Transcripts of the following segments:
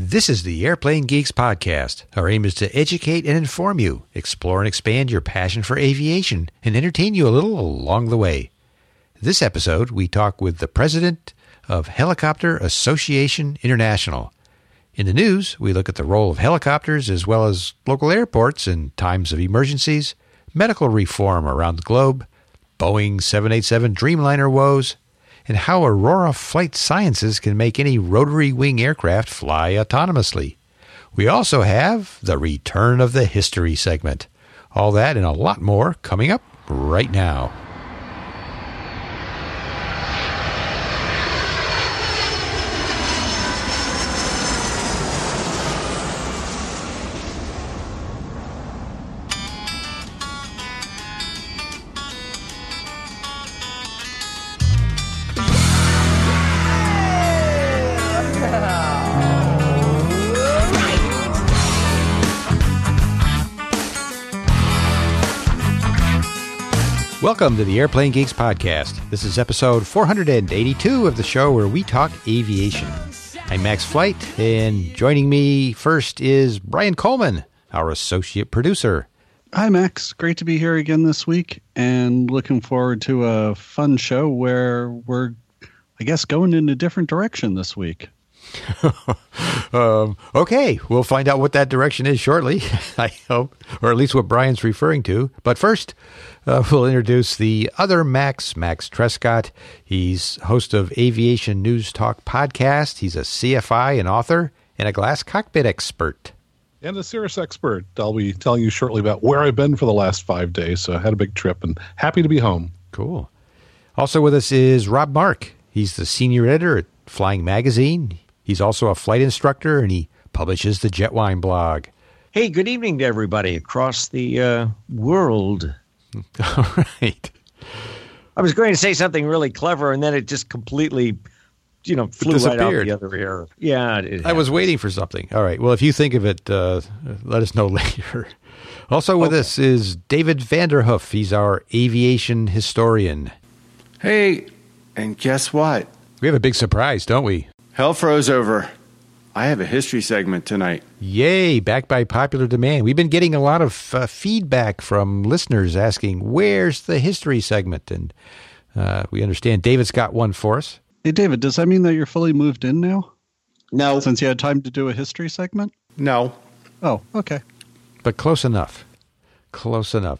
This is the Airplane Geeks Podcast. Our aim is to educate and inform you, explore and expand your passion for aviation, and entertain you a little along the way. This episode, we talk with the president of Helicopter Association International. In the news, we look at the role of helicopters as well as local airports in times of emergencies, medical reform around the globe, Boeing 787 Dreamliner woes, and how Aurora Flight Sciences can make any rotary wing aircraft fly autonomously. We also have the Return of the History segment. All that and a lot more coming up right now. Welcome to the Airplane Geeks Podcast. This is episode 482 of the show where we talk aviation. I'm Max Flight, and joining me first is Brian Coleman, our associate producer. Hi, Max. Great to be here again this week, and looking forward to a fun show where we're, I guess, going in a different direction this week. Okay, we'll find out what that direction is shortly, I hope, or at least what Brian's referring to. But first, we'll introduce the other Max Trescott. He's host of Aviation News Talk podcast. He's a CFI, an author, and a glass cockpit expert. And a Cirrus expert. I'll be telling you shortly about where I've been for the last 5 days. So I had a big trip and happy to be home. Cool. Also with us is Rob Mark. He's the senior editor at Flying Magazine. He's also a flight instructor, and he publishes the Jetwine blog. Hey, good evening to everybody across the world. All right. I was going to say something really clever, and then it just completely, flew right out the other ear. Yeah. I was waiting for something. All right. Well, if you think of it, let us know later. Also with us is David Vanderhoof. He's our aviation historian. Hey, and guess what? We have a big surprise, don't we? Hell froze over. I have a history segment tonight. Yay, back by popular demand. We've been getting a lot of feedback from listeners asking, where's the history segment? And we understand David's got one for us. Hey, David, does that mean that you're fully moved in now? No. Since you had time to do a history segment? No. Oh, okay. But close enough. Close enough.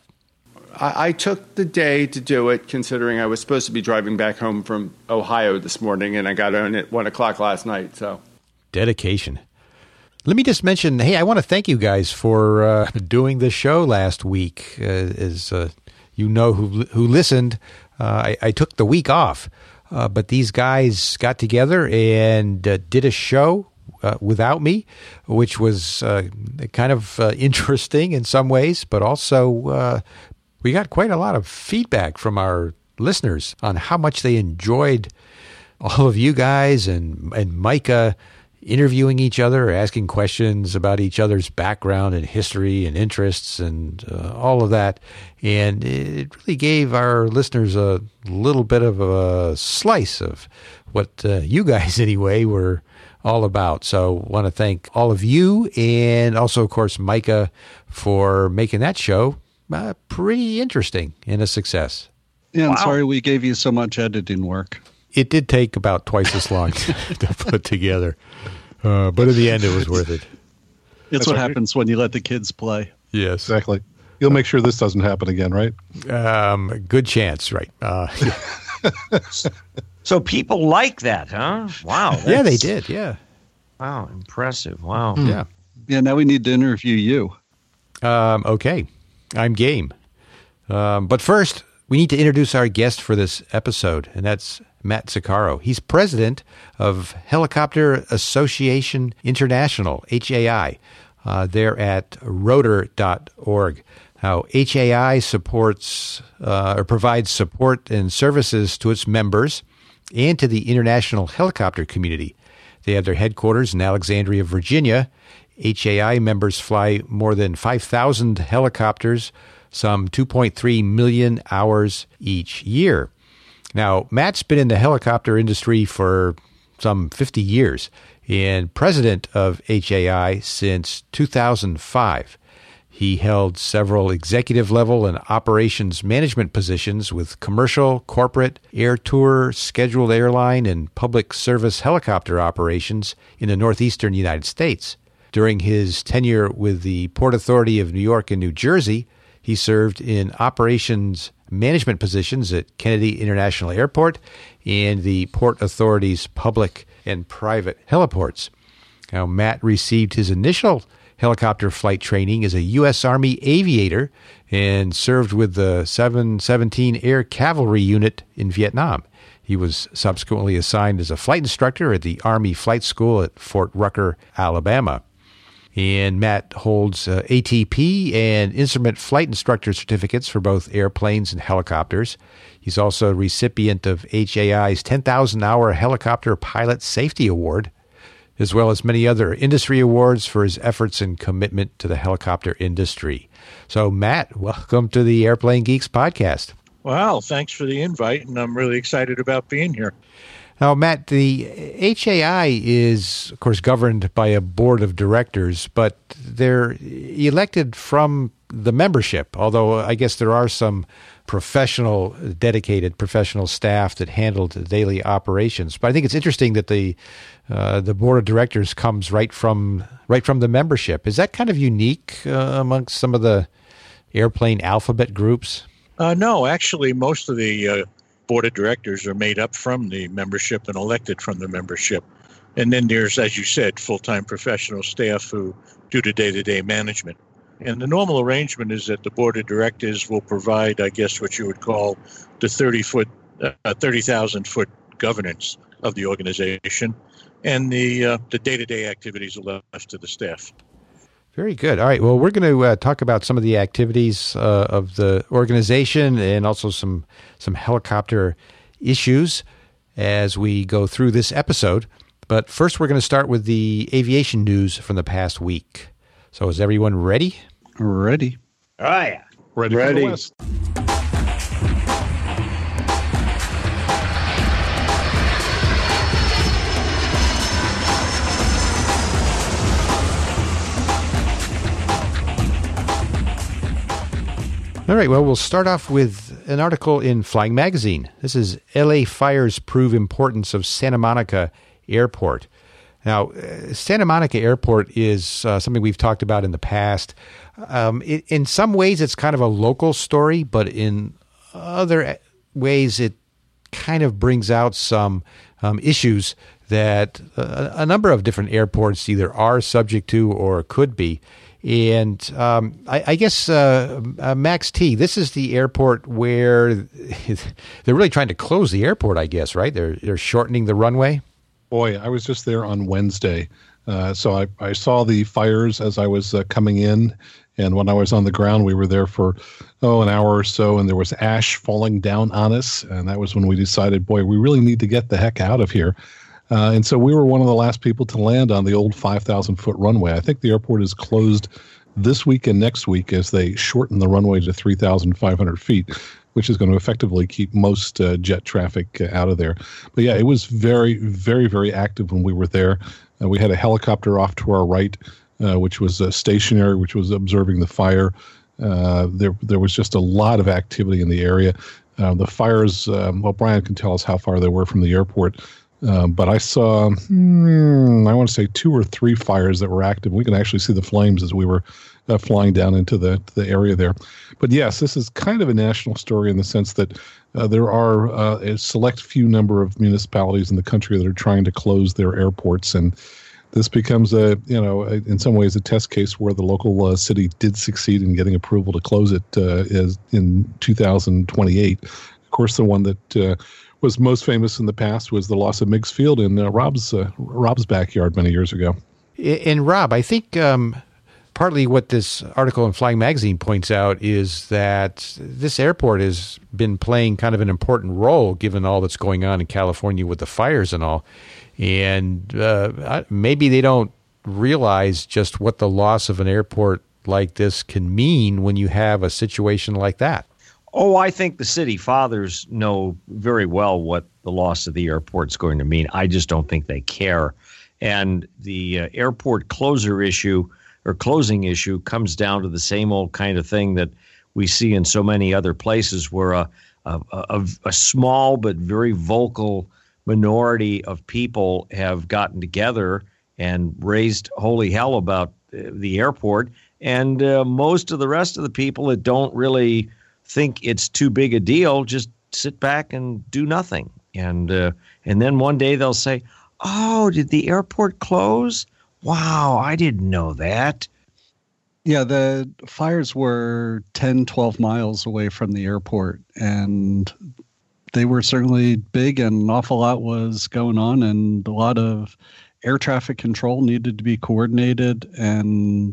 I took the day to do it, considering I was supposed to be driving back home from Ohio this morning, and I got on at 1 o'clock last night. So, dedication. Let me just mention, hey, I want to thank you guys for doing the show last week. As you know, who listened, I took the week off, but these guys got together and did a show without me, which was kind of interesting in some ways, but also we got quite a lot of feedback from our listeners on how much they enjoyed all of you guys and Micah interviewing each other, asking questions about each other's background and history and interests and all of that. And it really gave our listeners a little bit of a slice of what you guys, anyway, were all about. So I want to thank all of you and also, of course, Micah for making that show pretty interesting and a success. Yeah, I'm sorry we gave you so much editing work. It did take about twice as long to put together, but in the end, it was worth it. It's what happens when you let the kids play. Yes, exactly. You'll make sure this doesn't happen again, right? Good chance, right? So people like that, huh? Wow. Yeah, they did. Yeah. Wow, impressive. Wow. Yeah. Yeah. Now we need to interview you. Okay. I'm game. But first, we need to introduce our guest for this episode, and that's Matt Zuccaro. He's president of Helicopter Association International, HAI. They're at rotor.org. Now, HAI supports or provides support and services to its members and to the international helicopter community. They have their headquarters in Alexandria, Virginia. HAI members fly more than 5,000 helicopters, some 2.3 million hours each year. Now, Matt's been in the helicopter industry for some 50 years, and president of HAI since 2005. He held several executive-level and operations management positions with commercial, corporate, air tour, scheduled airline, and public service helicopter operations in the northeastern United States. During his tenure with the Port Authority of New York and New Jersey, he served in operations management positions at Kennedy International Airport and the Port Authority's public and private heliports. Now, Matt received his initial helicopter flight training as a U.S. Army aviator and served with the 717 Air Cavalry Unit in Vietnam. He was subsequently assigned as a flight instructor at the Army Flight School at Fort Rucker, Alabama. And Matt holds ATP and instrument flight instructor certificates for both airplanes and helicopters. He's also a recipient of HAI's 10,000-hour Helicopter Pilot Safety Award, as well as many other industry awards for his efforts and commitment to the helicopter industry. So, Matt, welcome to the Airplane Geeks podcast. Well, thanks for the invite, and I'm really excited about being here. Now, Matt, the HAI is, of course, governed by a board of directors, but they're elected from the membership, although I guess there are some dedicated professional staff that handle the daily operations. But I think it's interesting that the board of directors comes right from the membership. Is that kind of unique amongst some of the airplane alphabet groups? No, actually, most of the board of directors are made up from the membership and elected from the membership. And then there's, as you said, full-time professional staff who do the day-to-day management. And the normal arrangement is that the board of directors will provide, I guess, what you would call the 30,000-foot governance of the organization, and the day-to-day activities are left to the staff. Very good. All right. Well, we're going to talk about some of the activities of the organization and also some helicopter issues as we go through this episode. But first, we're going to start with the aviation news from the past week. So is everyone ready? Ready. Oh, yeah. Ready. For the West. All right, well, we'll start off with an article in Flying Magazine. This is LA Fires Prove Importance of Santa Monica Airport. Now, Santa Monica Airport is something we've talked about in the past. In some ways, it's kind of a local story, but in other ways, it kind of brings out some issues that a number of different airports either are subject to or could be. And I guess, Max T., this is the airport where they're really trying to close the airport, I guess, right? They're shortening the runway. Boy, I was just there on Wednesday. So I saw the fires as I was coming in. And when I was on the ground, we were there for, an hour or so, and there was ash falling down on us. And that was when we decided, boy, we really need to get the heck out of here. And so we were one of the last people to land on the old 5,000-foot runway. I think the airport is closed this week and next week as they shorten the runway to 3,500 feet, which is going to effectively keep most jet traffic out of there. But yeah, it was very, very, very active when we were there. We had a helicopter off to our right, which was stationary, which was observing the fire. There was just a lot of activity in the area. The fires, Brian can tell us how far they were from the airport. But I saw, I want to say 2 or 3 fires that were active. We could actually see the flames as we were flying down into the area there. But yes, this is kind of a national story in the sense that there are a select few number of municipalities in the country that are trying to close their airports. And this becomes in some ways a test case where the local city did succeed in getting approval to close it in 2028. Of course, the one that was most famous in the past was the loss of Meigs Field in Rob's backyard many years ago. And Rob, I think partly what this article in Flying Magazine points out is that this airport has been playing kind of an important role given all that's going on in California with the fires and all. And maybe they don't realize just what the loss of an airport like this can mean when you have a situation like that. Oh, I think the city fathers know very well what the loss of the airport is going to mean. I just don't think they care. And the airport closing issue comes down to the same old kind of thing that we see in so many other places, where a small but very vocal minority of people have gotten together and raised holy hell about the airport, and most of the rest of the people that don't really think it's too big a deal just sit back and do nothing. And then one day they'll say, "Oh, did the airport close? Wow, I didn't know that." Yeah, the fires were 10, 12 miles away from the airport, and they were certainly big, and an awful lot was going on, and a lot of air traffic control needed to be coordinated. And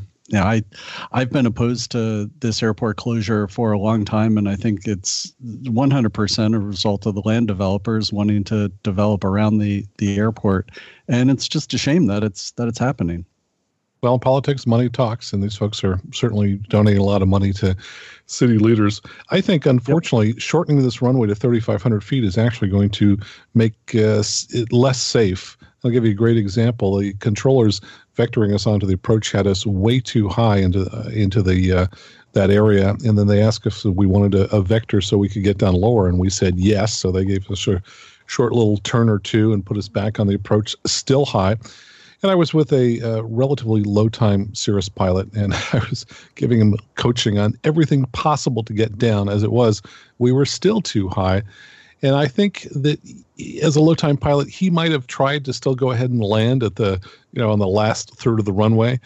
I've been opposed to this airport closure for a long time, and I think it's 100% a result of the land developers wanting to develop around the airport. And it's just a shame that it's happening. Well, in politics, money talks, and these folks are certainly donating a lot of money to city leaders. I think, unfortunately, shortening this runway to 3,500 feet is actually going to make it less safe. I'll give you a great example. The controllers vectoring us onto the approach had us way too high into the that area, and then they asked us if we wanted a vector so we could get down lower, and we said yes. So they gave us a short little turn or two and put us back on the approach, still high. And I was with a relatively low-time Cirrus pilot, and I was giving him coaching on everything possible to get down. As it was, we were still too high. And I think that as a low-time pilot, he might have tried to still go ahead and land at on the last third of the runway.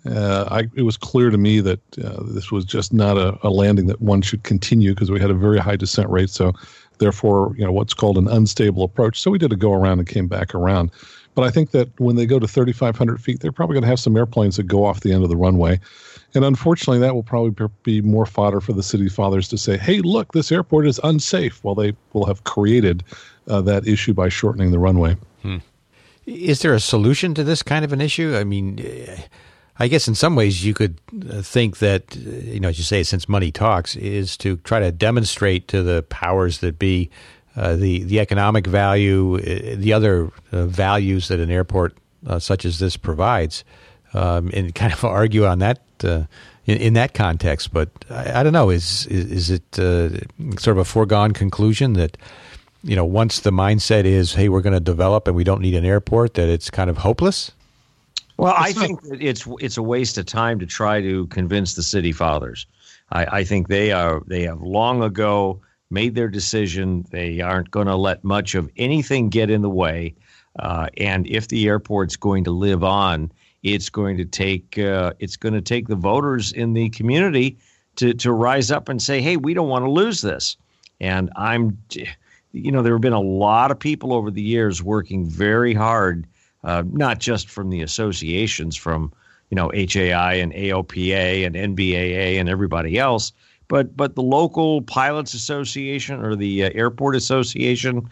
It was clear to me that this was just not a landing that one should continue, because we had a very high descent rate. So therefore, what's called an unstable approach. So we did a go around and came back around. But I think that when they go to 3,500 feet, they're probably going to have some airplanes that go off the end of the runway. And unfortunately, that will probably be more fodder for the city fathers to say, hey, look, this airport is unsafe. Well, they will have created that issue by shortening the runway. Is there a solution to this kind of an issue? I mean, I guess in some ways you could think that, as you say, since money talks, is to try to demonstrate to the powers that be the economic value, the other values that an airport such as this provides, and kind of argue on that in that context. But I don't know. Is it sort of a foregone conclusion that once the mindset is, hey, we're going to develop and we don't need an airport, that it's kind of hopeless? Well, I think that it's a waste of time to try to convince the city fathers. I think they have long ago made their decision. They aren't going to let much of anything get in the way. And if the airport's going to live on, it's going to take the voters in the community to rise up and say, hey, we don't want to lose this. And there have been a lot of people over the years working very hard, not just from the associations, from HAI and AOPA and NBAA and everybody else, but the local pilots association or the airport association,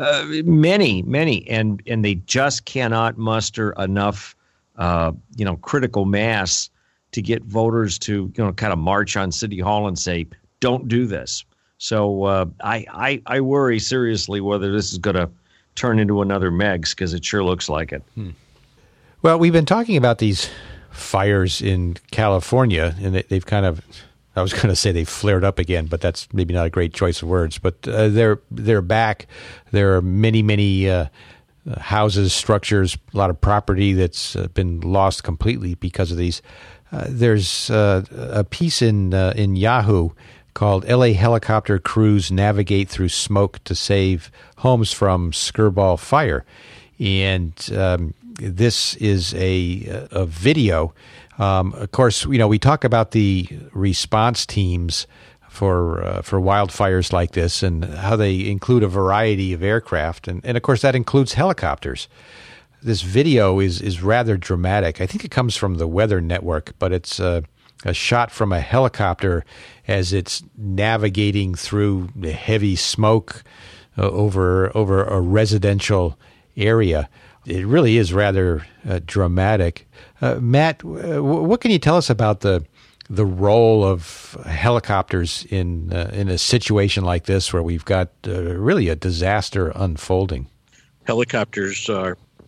many, and they just cannot muster enough, critical mass to get voters to, kind of march on City Hall and say, don't do this. So I worry seriously whether this is going to turn into another Megs, because it sure looks like it. Well, we've been talking about these fires in California, and they've kind of, I was going to say they've flared up again, but that's maybe not a great choice of words. But they're back. There are many houses, structures, a lot of property that's been lost completely because of these. There's a piece in Yahoo called "LA Helicopter Crews Navigate Through Smoke to Save Homes from Skirball Fire," and this is a video. Of course, we talk about the response teams for wildfires like this, and how they include a variety of aircraft, and of course that includes helicopters. This video is rather dramatic. I think it comes from the Weather Network, but it's a shot from a helicopter as it's navigating through the heavy smoke over a residential area. It really is rather dramatic. Matt, what can you tell us about the role of helicopters in a situation like this, where we've got really a disaster unfolding? Helicopters are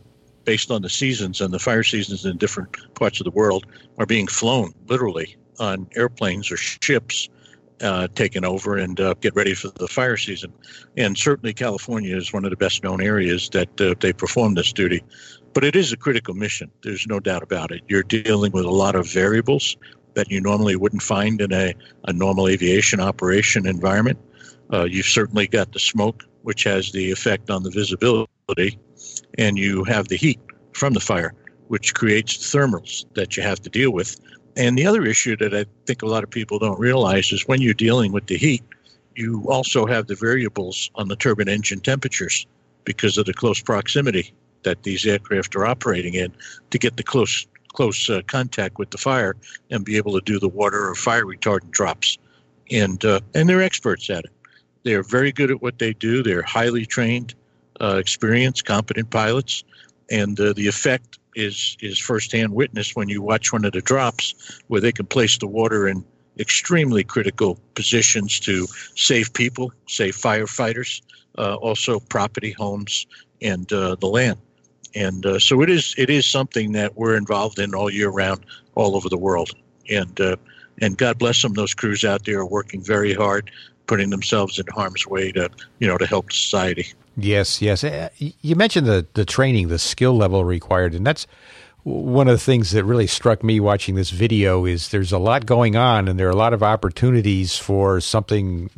based on the seasons, and the fire seasons in different parts of the world are being flown literally on airplanes or ships taken over and get ready for the fire season. And certainly California is one of the best known areas that they perform this duty. But it is a critical mission. There's no doubt about it. You're dealing with a lot of variables that you normally wouldn't find in a normal aviation operation environment. You've certainly got the smoke, which has the effect on the visibility, and you have the heat from the fire, which creates thermals that you have to deal with. And the other issue that I think a lot of people don't realize is when you're dealing with the heat, you also have the variables on the turbine engine temperatures because of the close proximity that these aircraft are operating in to get the close contact with the fire and be able to do the water or fire retardant drops. And they're experts at it. They're very good at what they do. They're highly trained, experienced, competent pilots. And the effect is firsthand witnessed when you watch one of the drops where they can place the water in extremely critical positions to save people, save firefighters, also property, homes, and the land. And so it is something that we're involved in all year round, all over the world. And God bless them; those crews out there are working very hard, putting themselves in harm's way to help society. Yes. You mentioned the training, the skill level required, and that's one of the things that really struck me watching this video is there's a lot going on, and there are a lot of opportunities for something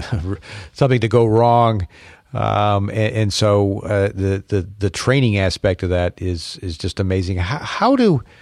to go wrong. And so the training aspect of that is just amazing. How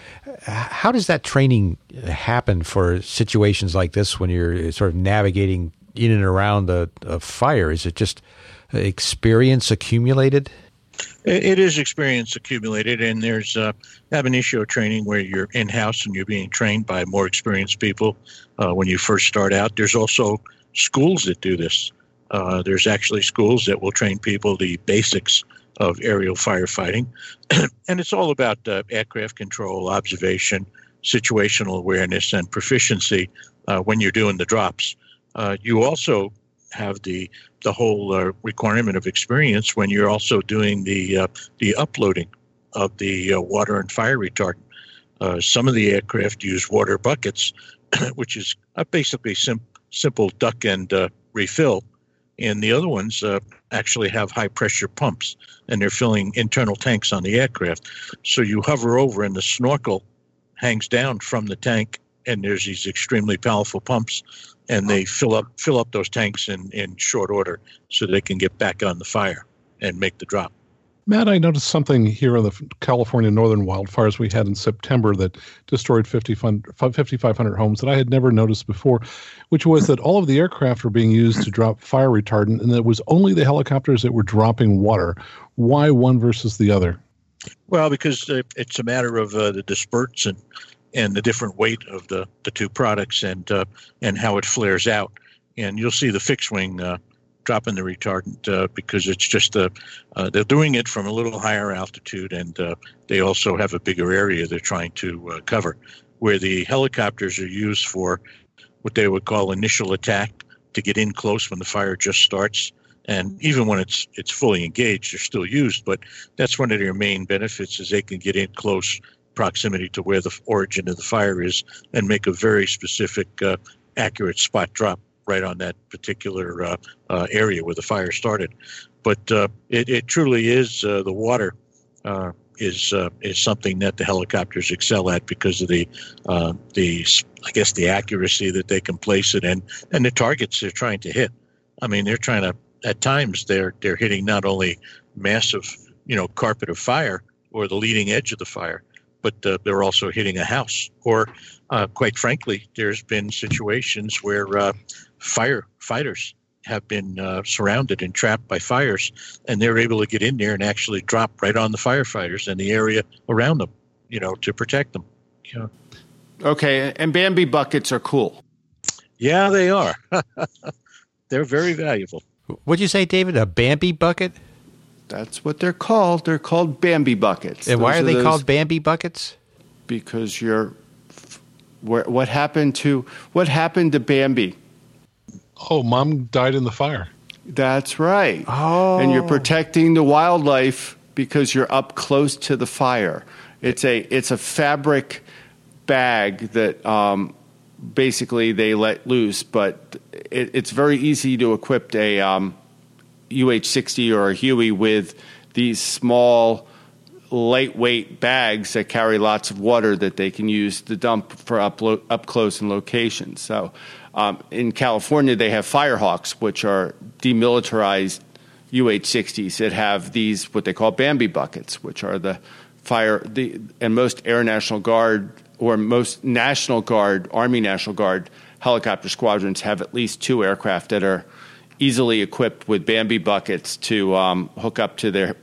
does that training happen for situations like this when you're sort of navigating in and around a fire? Is it just experience accumulated? It is experience accumulated, and there's ab initio training where you're in-house and you're being trained by more experienced people when you first start out. There's also schools that do this. There's actually schools that will train people the basics of aerial firefighting. And it's all about aircraft control, observation, situational awareness, and proficiency when you're doing the drops. You also have the whole requirement of experience when you're also doing the uploading of the water and fire retardant. Some of the aircraft use water buckets, which is basically simple duck and refill. And the other ones actually have high-pressure pumps, and they're filling internal tanks on the aircraft. So you hover over, and the snorkel hangs down from the tank, and there's these extremely powerful pumps, and they fill up those tanks in short order so they can get back on the fire and make the drop. Matt, I noticed something here in the California northern wildfires we had in September that destroyed 5,500 homes that I had never noticed before, which was that all of the aircraft were being used to drop fire retardant, and it was only the helicopters that were dropping water. Why one versus the other? Well, because it's a matter of the disperse and the different weight of the two products and how it flares out. And you'll see the fixed wing dropping the retardant because it's just they're doing it from a little higher altitude, and they also have a bigger area they're trying to cover, where the helicopters are used for what they would call initial attack, to get in close when the fire just starts. And even when it's fully engaged, they're still used, but that's one of their main benefits is they can get in close proximity to where the origin of the fire is and make a very specific, accurate spot drop right on that particular area where the fire started. But it truly is the water is something that the helicopters excel at because of the accuracy that they can place it in and the targets they're trying to hit. I mean, they're trying to, at times they're hitting not only massive, carpet of fire or the leading edge of the fire, but they're also hitting a house. Or quite frankly, there's been situations where firefighters have been surrounded and trapped by fires, and they're able to get in there and actually drop right on the firefighters and the area around them, to protect them. Yeah. Okay, and Bambi buckets are cool. Yeah, they are. They're very valuable. What'd you say, David? A Bambi bucket? That's what they're called. They're called Bambi buckets. And why are they called Bambi buckets? Because what happened to Bambi? Oh, Mom died in the fire. That's right. Oh. And you're protecting the wildlife because you're up close to the fire. It's a fabric bag that basically they let loose, but it's very easy to equip a UH-60 or a Huey with these small, lightweight bags that carry lots of water that they can use to dump for up close and location. So in California, they have Firehawks, which are demilitarized UH-60s that have these, what they call Bambi buckets, which are and most Air National Guard or most National Guard, Army National Guard helicopter squadrons have at least 2 aircraft that are easily equipped with Bambi buckets to hook up to their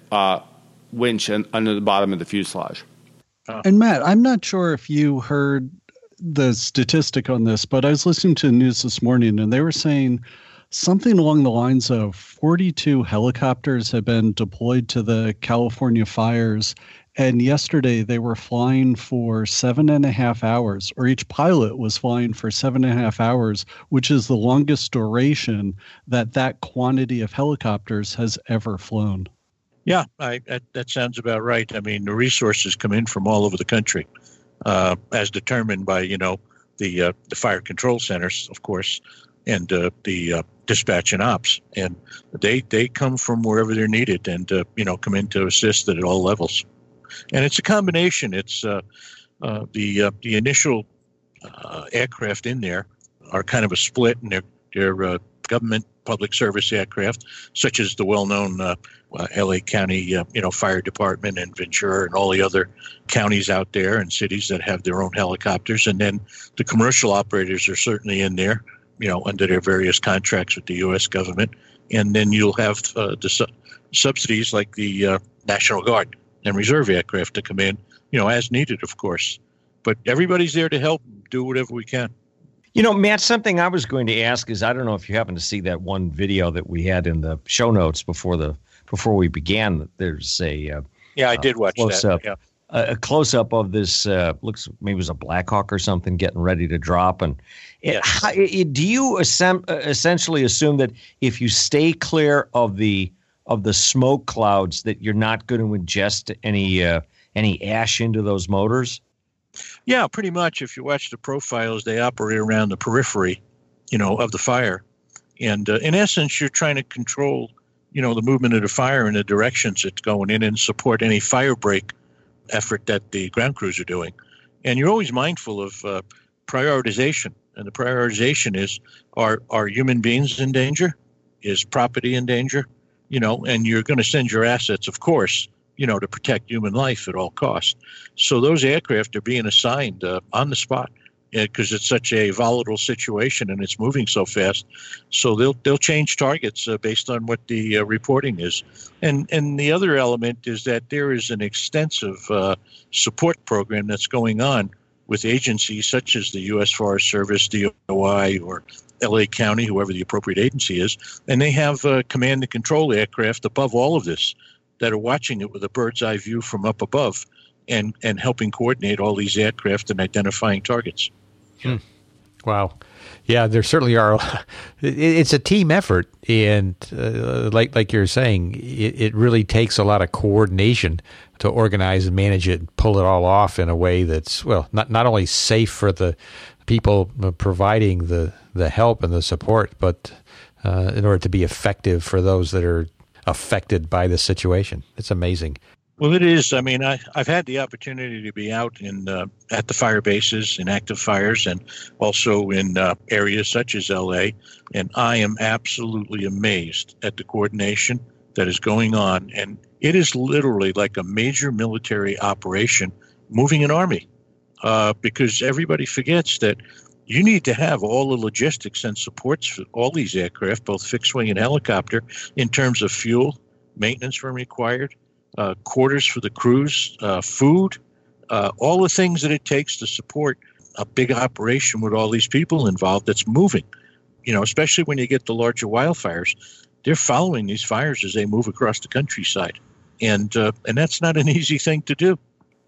winch under the bottom of the fuselage. And Matt, I'm not sure if you heard the statistic on this, but I was listening to the news this morning and they were saying something along the lines of 42 helicopters have been deployed to the California fires. And yesterday they were flying for 7.5 hours, or each pilot was flying for 7.5 hours, which is the longest duration that quantity of helicopters has ever flown. Yeah, that sounds about right. I mean, the resources come in from all over the country, as determined by, the fire control centers, of course, and the dispatch and ops. And they come from wherever they're needed and, come in to assist at all levels. And it's a combination. It's the initial aircraft in there are kind of a split, and they're government public service aircraft, such as the well-known L.A. County, fire department and Ventura and all the other counties out there and cities that have their own helicopters. And then the commercial operators are certainly in there, under their various contracts with the U.S. government. And then you'll have the subsidies like the National Guard and reserve aircraft to come in, as needed, of course. But everybody's there to help do whatever we can. Matt, something I was going to ask is, I don't know if you happen to see that one video that we had in the show notes before we began. There's a I did watch close-up, that. Yeah. A close-up of this looks maybe it was a Black Hawk or something getting ready to drop. And do you essentially assume that if you stay clear of the smoke clouds that you're not going to ingest any ash into those motors? Yeah, pretty much. If you watch the profiles, they operate around the periphery, of the fire. And in essence, you're trying to control, the movement of the fire in the directions it's going in and support any fire break effort that the ground crews are doing. And you're always mindful of prioritization. And the prioritization is, are human beings in danger? Is property in danger? And you're going to send your assets, of course, to protect human life at all costs. So those aircraft are being assigned on the spot because it's such a volatile situation and it's moving so fast. So they'll change targets based on what the reporting is. And the other element is that there is an extensive support program that's going on with agencies such as the U.S. Forest Service, DOI, or L.A. County, whoever the appropriate agency is, and they have command and control aircraft above all of this that are watching it with a bird's eye view from up above and helping coordinate all these aircraft and identifying targets. Wow. Yeah, there certainly are. It's a team effort, and like you're saying, it really takes a lot of coordination to organize and manage it and pull it all off in a way that's, not only safe for the people providing the help and the support, but in order to be effective for those that are affected by the situation. It's amazing. Well, it is. I mean, I've had the opportunity to be out at the fire bases in active fires and also in areas such as L.A., and I am absolutely amazed at the coordination that is going on. And it is literally like a major military operation moving an army because everybody forgets that you need to have all the logistics and supports for all these aircraft, both fixed wing and helicopter, in terms of fuel, maintenance when required, quarters for the crews, food, all the things that it takes to support a big operation with all these people involved that's moving. Especially when you get the larger wildfires, they're following these fires as they move across the countryside. And that's not an easy thing to do.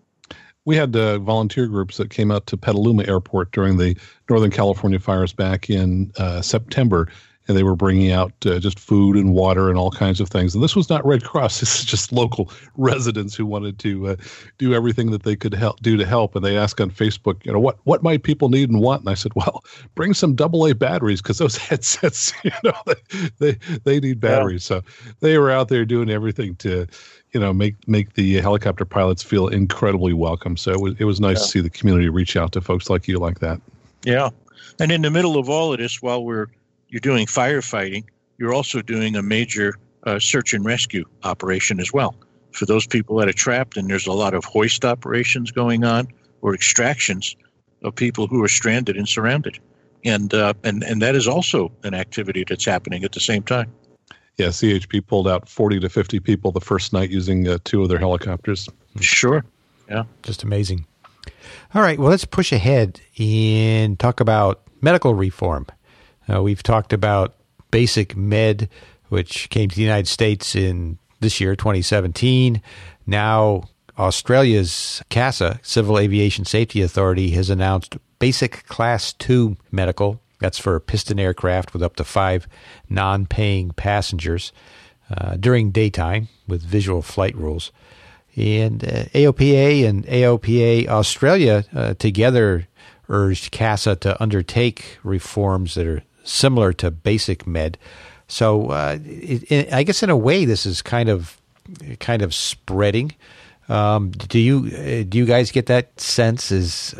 We had volunteer groups that came out to Petaluma Airport during the Northern California fires back in September, and they were bringing out just food and water and all kinds of things. And this was not Red Cross. This is just local residents who wanted to do everything that they could do to help. And they asked on Facebook, what might people need and want? And I said, well, bring some AA batteries, because those headsets, they need batteries. So they were out there doing everything to, make the helicopter pilots feel incredibly welcome. So it was nice to see the community reach out to folks like you like that. Yeah. And in the middle of all of this, while you're doing firefighting, you're also doing a major search and rescue operation as well for those people that are trapped. And there's a lot of hoist operations going on, or extractions of people who are stranded and surrounded. And that is also an activity that's happening at the same time. Yeah, CHP pulled out 40 to 50 people the first night using 2 of their helicopters. Sure. Yeah. Just amazing. All right, well, let's push ahead and talk about medical reform. We've talked about Basic Med, which came to the United States in this year, 2017. Now, Australia's CASA, Civil Aviation Safety Authority, has announced Basic Class 2 Medical. That's for piston aircraft with up to 5 non-paying passengers during daytime with visual flight rules. And AOPA and AOPA Australia together urged CASA to undertake reforms that are similar to Basic Med. So I guess in a way this is kind of spreading. Do you guys get that sense? Is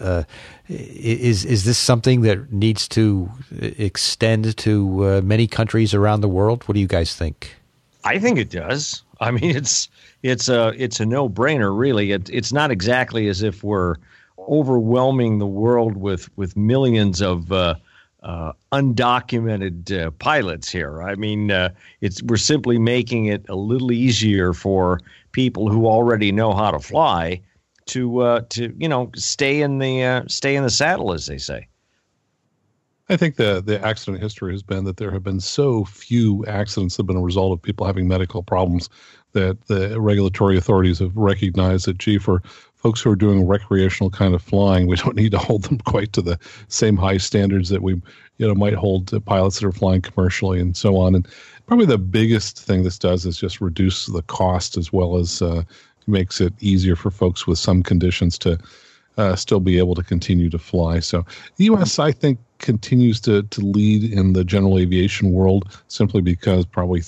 this something that needs to extend to many countries around the world? What do you guys think? I think it does. I mean, it's a no-brainer, really. It's not exactly as if we're overwhelming the world with millions of undocumented pilots here. I mean, we're simply making it a little easier for people who already know how to fly to stay in the saddle, as they say. I think the accident history has been that there have been so few accidents that have been a result of people having medical problems that the regulatory authorities have recognized that, gee, for folks who are doing recreational kind of flying, we don't need to hold them quite to the same high standards that we might hold to pilots that are flying commercially and so on. And probably the biggest thing this does is just reduce the cost, as well as makes it easier for folks with some conditions to still be able to continue to fly. So the U.S., I think, continues to lead in the general aviation world, simply because probably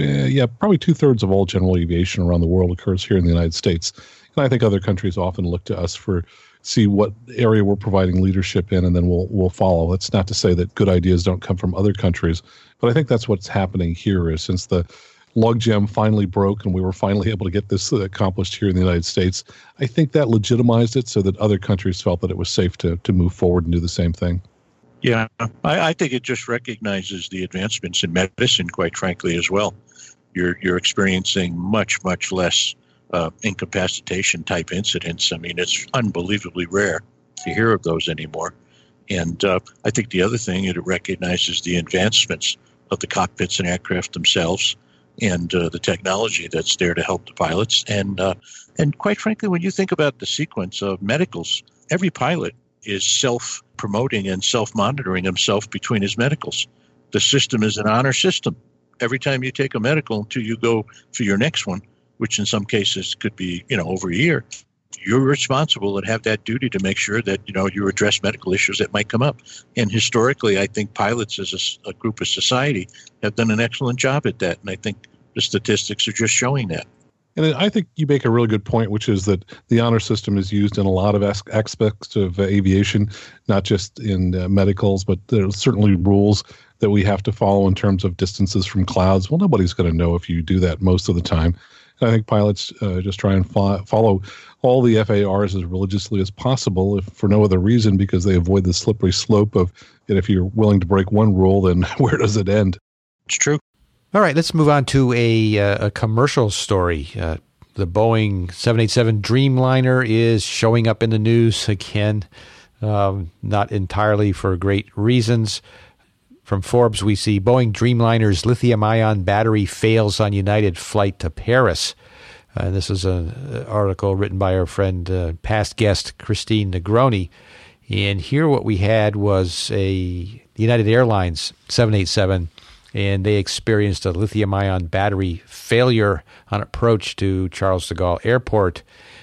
2/3 of all general aviation around the world occurs here in the United States. And I think other countries often look to us see what area we're providing leadership in, and then we'll follow. That's not to say that good ideas don't come from other countries, but I think that's what's happening here. Is since the logjam finally broke and we were finally able to get this accomplished here in the United States, I think that legitimized it so that other countries felt that it was safe to move forward and do the same thing. Yeah, I think it just recognizes the advancements in medicine, quite frankly, as well. You're experiencing much, much less incapacitation type incidents. I mean, it's unbelievably rare to hear of those anymore. And I think the other thing, it recognizes the advancements of the cockpits and aircraft themselves, and the technology that's there to help the pilots. And quite frankly, when you think about the sequence of medicals, every pilot is self-promoting and self-monitoring himself between his medicals. The system is an honor system. Every time you take a medical until you go for your next one, which in some cases could be, over a year, you're responsible and have that duty to make sure that, you address medical issues that might come up. And historically, I think pilots as a group of society have done an excellent job at that. And I think the statistics are just showing that. And I think you make a really good point, which is that the honor system is used in a lot of aspects of aviation, not just in medicals, but there's certainly rules that we have to follow in terms of distances from clouds. Well, nobody's going to know if you do that most of the time. And I think pilots just try and follow all the FARs as religiously as possible, if for no other reason, because they avoid the slippery slope of, if you're willing to break one rule, then where does it end? It's true. All right, let's move on to a commercial story. The Boeing 787 Dreamliner is showing up in the news again, not entirely for great reasons. From Forbes, we see Boeing Dreamliner's lithium-ion battery fails on United flight to Paris. This is an article written by our friend, past guest Christine Negroni. And here what we had was a United Airlines 787 and they experienced a lithium-ion battery failure on approach to Charles de Gaulle Airport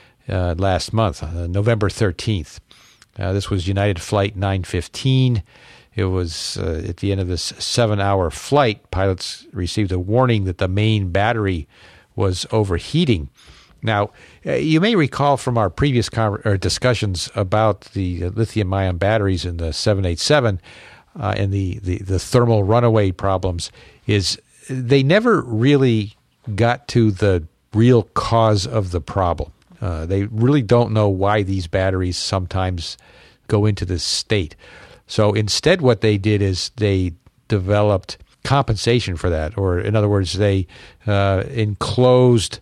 last month, November 13th. This was United Flight 915. It was at the end of this 7-hour flight, pilots received a warning that the main battery was overheating. Now, you may recall from our previous discussions about the lithium-ion batteries in the 787 and the thermal runaway problems, is they never really got to the real cause of the problem. They really don't know why these batteries sometimes go into this state. So instead what they did is they developed compensation for that, or in other words, they enclosed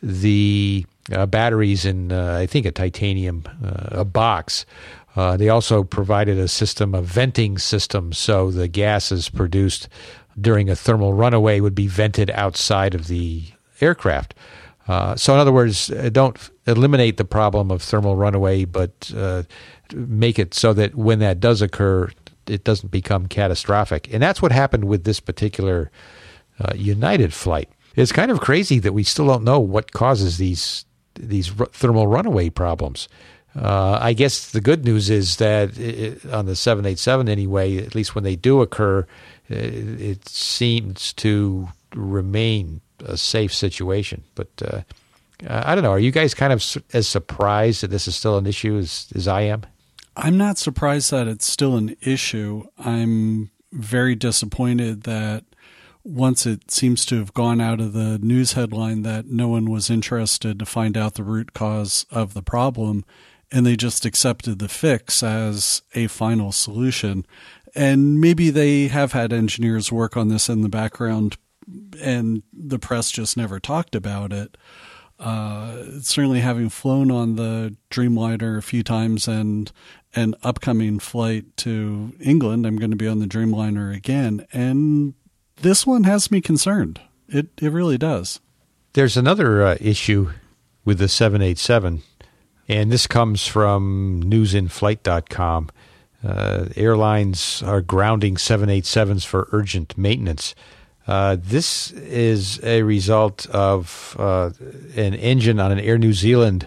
the batteries in, I think, a titanium a box. They also provided a system, a venting system, so the gases produced during a thermal runaway would be vented outside of the aircraft. So in other words, don't eliminate the problem of thermal runaway, but make it so that when that does occur, it doesn't become catastrophic. And that's what happened with this particular United flight. It's kind of crazy that we still don't know what causes these thermal runaway problems. I guess the good news is that on the 787 anyway, at least when they do occur, it seems to remain a safe situation. But I don't know. Are you guys kind of as surprised that this is still an issue as I am? I'm not surprised that it's still an issue. I'm very disappointed that once it seems to have gone out of the news headline that no one was interested to find out the root cause of the problem, and they just accepted the fix as a final solution. And maybe they have had engineers work on this in the background and the press just never talked about it. Certainly having flown on the Dreamliner a few times and an upcoming flight to England, I'm going to be on the Dreamliner again. And this one has me concerned. It really does. There's another issue with the 787, and this comes from newsinflight.com. Airlines are grounding 787s for urgent maintenance. This is a result of an engine on an Air New Zealand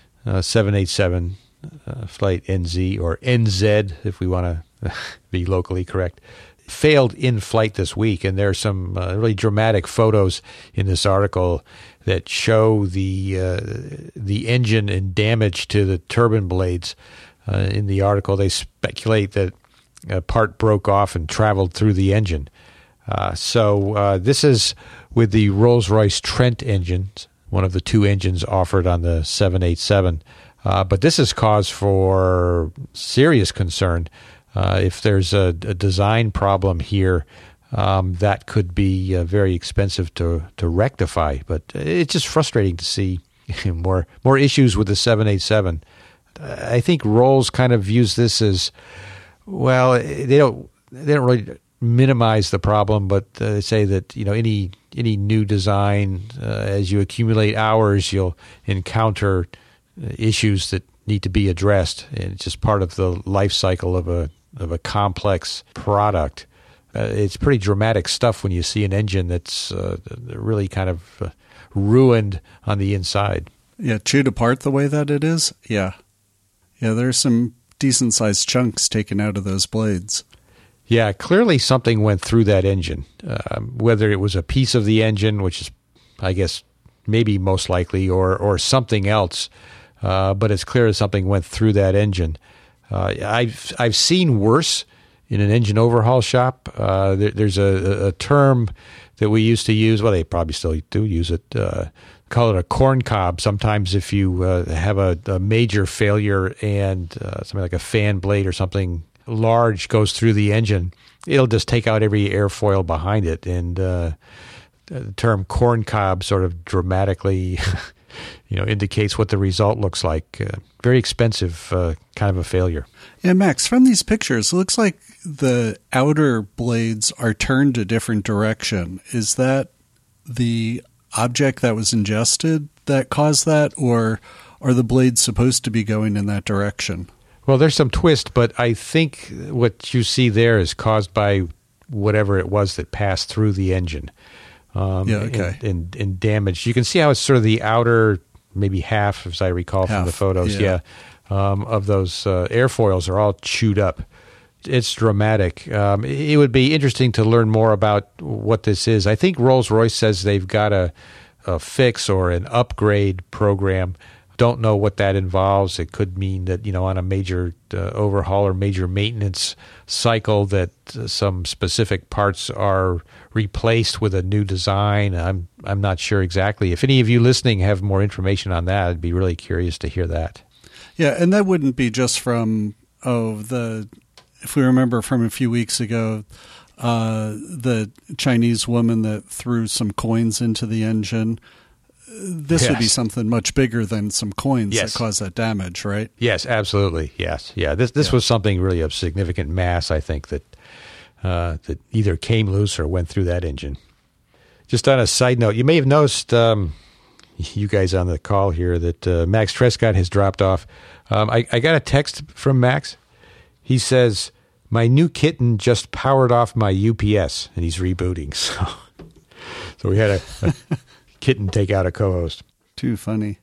787 flight NZ, or NZ if we want to be locally correct, failed in flight this week. And there are some really dramatic photos in this article that show the engine and damage to the turbine blades. In the article, they speculate that a part broke off and traveled through the engine. So this is with the Rolls-Royce Trent engines, one of the two engines offered on the 787. But this is cause for serious concern. If there's a design problem here, that could be very expensive to rectify. But it's just frustrating to see more issues with the 787. I think Rolls kind of views this as, well, they don't really minimize the problem, but say that any new design, as you accumulate hours, you'll encounter issues that need to be addressed, and it's just part of the life cycle of a complex product. It's pretty dramatic stuff when you see an engine that's really kind of ruined on the inside. Yeah, chewed apart the way that it is. Yeah, there's some decent sized chunks taken out of those blades. Yeah, clearly something went through that engine, whether it was a piece of the engine, which is, I guess, maybe most likely, or something else. But it's clear that something went through that engine. I've seen worse in an engine overhaul shop. There's a term that we used to use. Well, they probably still do use it. Call it a corn cob. Sometimes if you have a major failure and something like a fan blade or something large goes through the engine, it'll just take out every airfoil behind it. And the term corn cob sort of dramatically indicates what the result looks like. Very expensive kind of a failure. Yeah, Max, from these pictures, it looks like the outer blades are turned a different direction. Is that the object that was ingested that caused that, or are the blades supposed to be going in that direction? Well, there's some twist, but I think what you see there is caused by whatever it was that passed through the engine. Okay. And damaged. You can see how it's sort of the outer, maybe half, as I recall from the photos. Of those airfoils are all chewed up. It's dramatic. It would be interesting to learn more about what this is. I think Rolls-Royce says they've got a fix or an upgrade program. Don't know what that involves. It could mean that, on a major overhaul or major maintenance cycle that some specific parts are replaced with a new design. I'm not sure exactly. If any of you listening have more information on that, I'd be really curious to hear that. Yeah, and that wouldn't be just from, if we remember from a few weeks ago, the Chinese woman that threw some coins into the engine. This would be something much bigger than some coins that caused that damage, right? Yes, absolutely. Yes. Yeah. This was something really of significant mass, I think, that either came loose or went through that engine. Just on a side note, you may have noticed, you guys on the call here, that Max Trescott has dropped off. I got a text from Max. He says, "My new kitten just powered off my UPS," and he's rebooting. So we had a kitten take out a co-host. Too funny.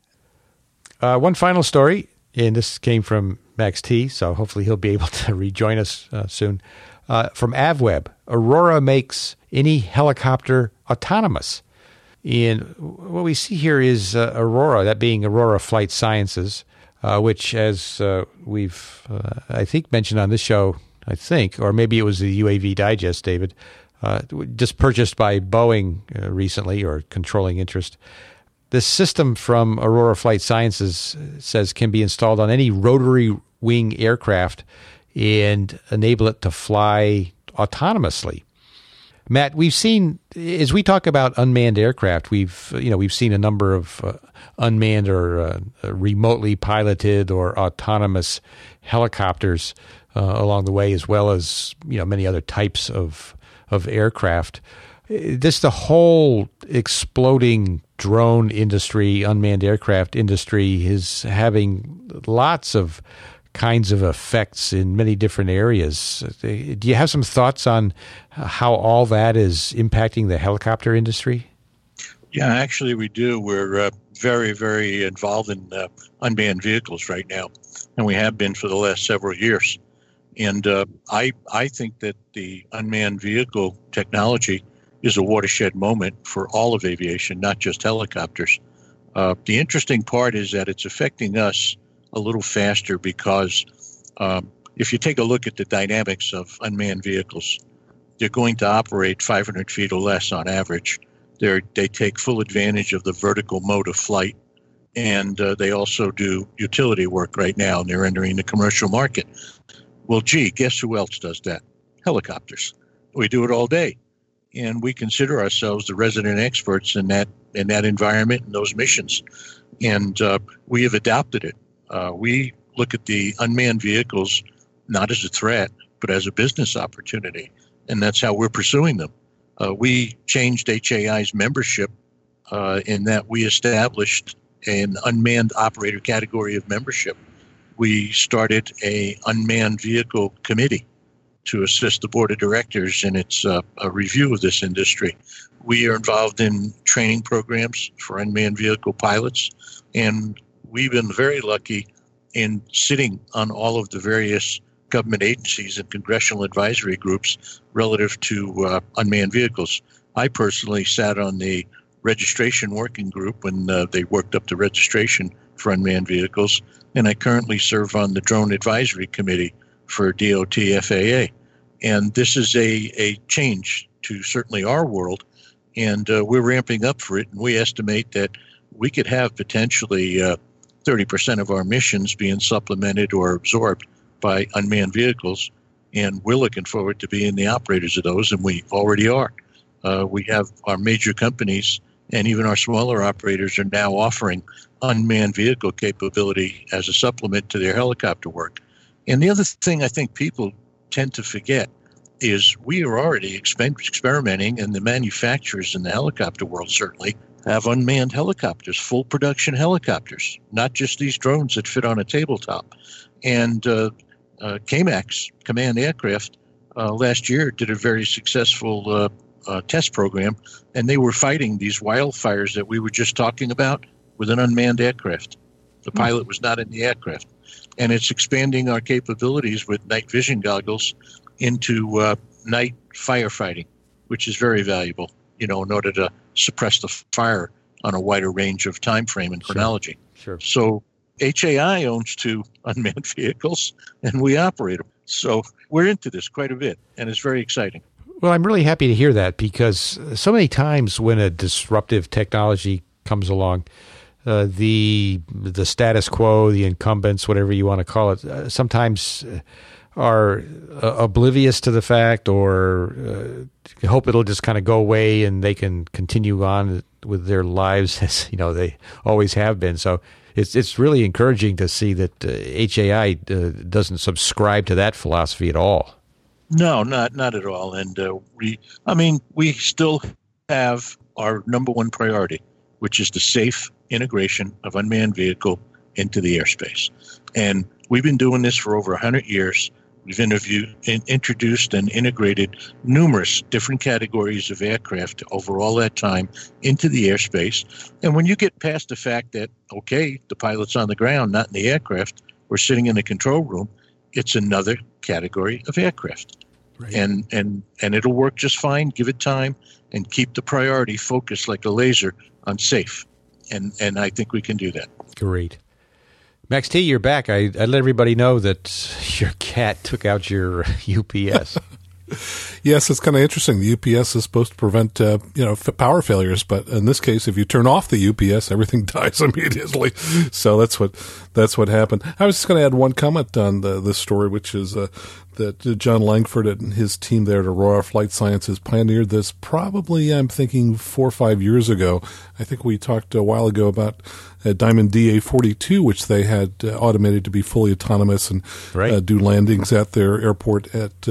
One final story, and this came from Max T, so hopefully he'll be able to rejoin us soon. From AvWeb, Aurora makes any helicopter autonomous. And what we see here is Aurora, that being Aurora Flight Sciences, which, as we've, I think, mentioned on this show, or maybe it was the UAV Digest, David, just purchased by Boeing recently, or controlling interest. This system from Aurora Flight Sciences says can be installed on any rotary wing aircraft and enable it to fly autonomously. Matt, we've seen, as we talk about unmanned aircraft, we've seen a number of unmanned or remotely piloted or autonomous helicopters along the way, as well as many other types of aircraft. The whole exploding drone industry, unmanned aircraft industry, is having lots of kinds of effects in many different areas. Do you have some thoughts on how all that is impacting the helicopter industry? Yeah, actually we do. We're very, very involved in unmanned vehicles right now, and we have been for the last several years. And I think that the unmanned vehicle technology is a watershed moment for all of aviation, not just helicopters. The interesting part is that it's affecting us a little faster because if you take a look at the dynamics of unmanned vehicles, they're going to operate 500 feet or less on average. They take full advantage of the vertical mode of flight, and they also do utility work right now, and they're entering the commercial market. Well, gee, guess who else does that? Helicopters. We do it all day, and we consider ourselves the resident experts in that environment and those missions, and we have adopted it. We look at the unmanned vehicles not as a threat, but as a business opportunity, and that's how we're pursuing them. We changed HAI's membership in that we established an unmanned operator category of membership. We started a unmanned vehicle committee to assist the board of directors in its a review of this industry. We are involved in training programs for unmanned vehicle pilots, and we've been very lucky in sitting on all of the various government agencies and congressional advisory groups relative to unmanned vehicles. I personally sat on the registration working group when they worked up the registration for unmanned vehicles, and I currently serve on the drone advisory committee for DOT FAA. And this is a change to certainly our world, and we're ramping up for it, and we estimate that we could have potentially 30% of our missions being supplemented or absorbed by unmanned vehicles, and we're looking forward to being the operators of those, and we already are. We have our major companies, and even our smaller operators are now offering unmanned vehicle capability as a supplement to their helicopter work. And the other thing I think people tend to forget is we are already experimenting, and the manufacturers in the helicopter world certainly have unmanned helicopters, full production helicopters, not just these drones that fit on a tabletop. And KMAX, Command Aircraft, last year did a very successful test program, and they were fighting these wildfires that we were just talking about with an unmanned aircraft. The pilot was not in the aircraft. And it's expanding our capabilities with night vision goggles into night firefighting, which is very valuable, in order to suppress the fire on a wider range of time frame and chronology. Sure. So HAI owns 2 unmanned vehicles, and we operate them. So we're into this quite a bit, and it's very exciting. Well, I'm really happy to hear that, because so many times when a disruptive technology comes along, the status quo, the incumbents, whatever you want to call it, sometimes are oblivious to the fact, or hope it'll just kind of go away and they can continue on with their lives as they always have been. So it's really encouraging to see that HAI doesn't subscribe to that philosophy at all. No, not at all. And we still have our number one priority, which is the safe integration of unmanned vehicle into the airspace. And we've been doing this for over 100 years. We've introduced and integrated numerous different categories of aircraft over all that time into the airspace. And when you get past the fact that, okay, the pilot's on the ground, not in the aircraft, we're sitting in the control room, it's another category of aircraft. Right. And it'll work just fine. Give it time and keep the priority focused like a laser on safe. And I think we can do that. Great. Max T, you're back. I let everybody know that your cat took out your UPS. Yes, it's kind of interesting. The UPS is supposed to prevent, power failures, but in this case, if you turn off the UPS, everything dies immediately. So that's what happened. I was just going to add one comment on this story, which is that John Langford and his team there at Aurora Flight Sciences pioneered this probably, I'm thinking, 4 or 5 years ago. I think we talked a while ago about Diamond DA-42, which they had automated to be fully autonomous and do landings at their airport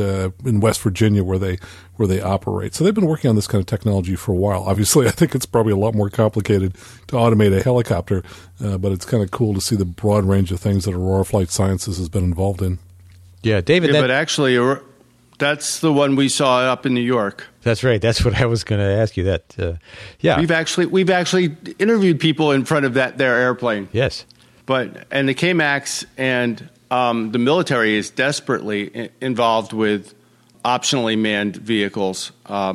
in West Virginia where they operate. So they've been working on this kind of technology for a while. Obviously, I think it's probably a lot more complicated to automate a helicopter, but it's kind of cool to see the broad range of things that Aurora Flight Sciences has been involved in. Yeah, David. But actually, that's the one we saw up in New York. That's right. That's what I was going to ask you. Yeah, we've actually interviewed people in front of their airplane. Yes, and the KMAX and the military is desperately involved with optionally manned vehicles.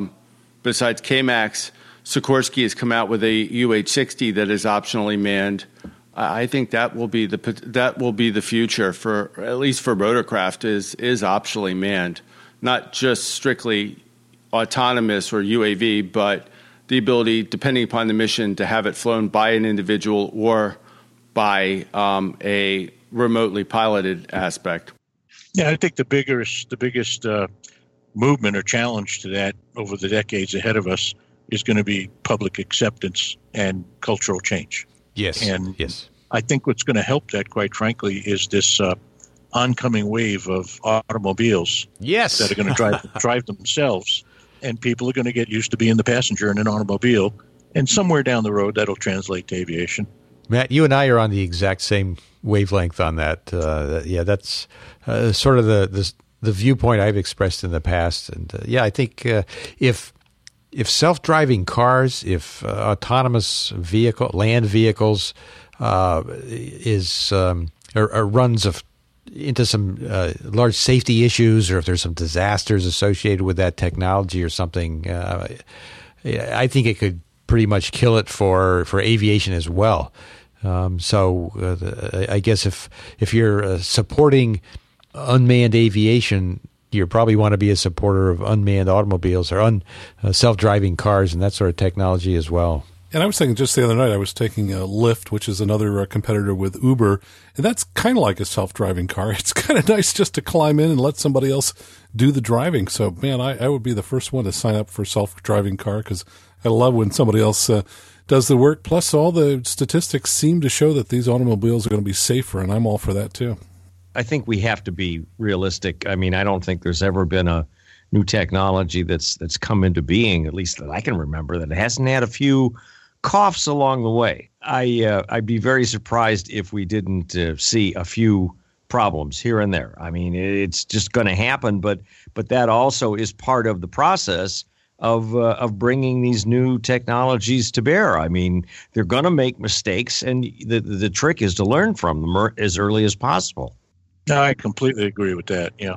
Besides KMAX, Sikorsky has come out with a UH-60 that is optionally manned. I think that will be the future for, at least for rotorcraft, is optionally manned, not just strictly autonomous or UAV, but the ability, depending upon the mission, to have it flown by an individual or by a remotely piloted aspect. Yeah, I think the biggest movement or challenge to that over the decades ahead of us is going to be public acceptance and cultural change. Yes. And yes. I think what's going to help that, quite frankly, is this oncoming wave of automobiles that are going to drive themselves. And people are going to get used to being the passenger in an automobile. And somewhere down the road, that'll translate to aviation. Matt, you and I are on the exact same wavelength on that. That's sort of the viewpoint I've expressed in the past. And I think if self-driving cars, if autonomous land vehicles runs into some large safety issues, or if there's some disasters associated with that technology or something, I think it could pretty much kill it for aviation as well. I guess if you're supporting unmanned aviation, you probably want to be a supporter of unmanned automobiles or self-driving cars and that sort of technology as well. And I was thinking just the other night, I was taking a Lyft, which is another competitor with Uber, and that's kind of like a self-driving car. It's kind of nice just to climb in and let somebody else do the driving. So, man, I would be the first one to sign up for a self-driving car because I love when somebody else does the work. Plus, all the statistics seem to show that these automobiles are going to be safer, and I'm all for that too. I think we have to be realistic. I mean, I don't think there's ever been a new technology that's come into being, at least that I can remember, that it hasn't had a few coughs along the way. I'd be very surprised if we didn't see a few problems here and there. I mean, it's just going to happen, but that also is part of the process of bringing these new technologies to bear. I mean, they're going to make mistakes, and the trick is to learn from them as early as possible. No, I completely agree with that. Yeah.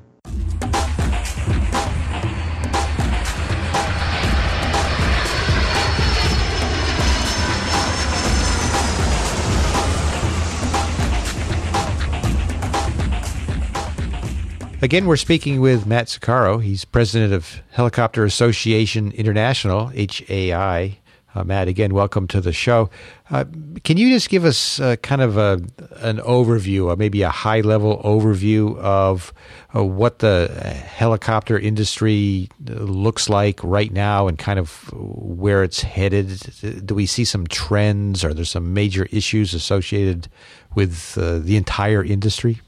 Again, we're speaking with Matt Zuccaro. He's president of Helicopter Association International, HAI. Matt, again, welcome to the show. Can you just give us kind of an overview, or maybe a high-level overview of what the helicopter industry looks like right now and kind of where it's headed? Do we see some trends? Are there some major issues associated with the entire industry?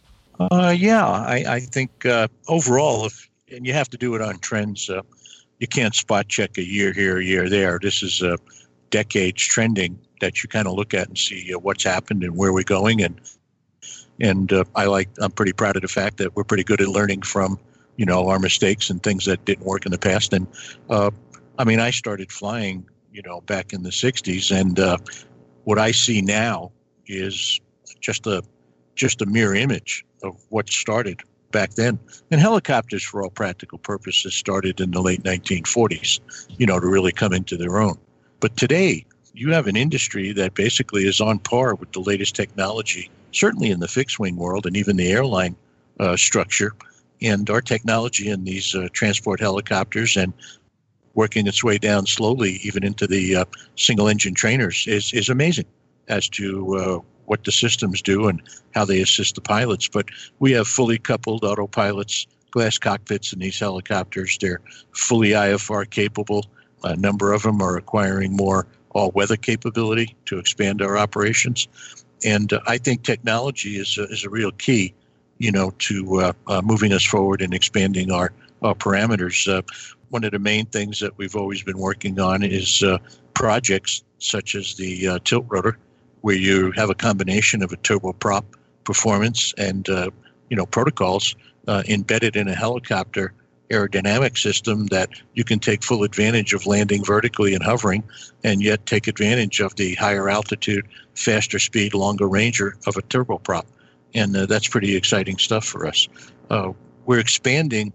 I think overall, and you have to do it on trends, you can't spot check a year here, a year there. This is decades trending that you kind of look at and see what's happened and where we're going. And I'm pretty proud of the fact that we're pretty good at learning from, our mistakes and things that didn't work in the past. And I started flying, back in the 60s, and what I see now is just a mirror image of what started back then. And helicopters, for all practical purposes, started in the late 1940s, to really come into their own. But today, you have an industry that basically is on par with the latest technology, certainly in the fixed-wing world and even the airline structure. And our technology in these transport helicopters and working its way down slowly even into the single-engine trainers is amazing as to what the systems do and how they assist the pilots. But we have fully coupled autopilots, glass cockpits in these helicopters. They're fully IFR capable. A number of them are acquiring more all-weather capability to expand our operations. And I think technology is a real key, to moving us forward and expanding our parameters. One of the main things that we've always been working on is projects such as the tilt rotor, where you have a combination of a turboprop performance and protocols embedded in a helicopter aerodynamic system that you can take full advantage of landing vertically and hovering, and yet take advantage of the higher altitude, faster speed, longer range of a turboprop. And that's pretty exciting stuff for us. We're expanding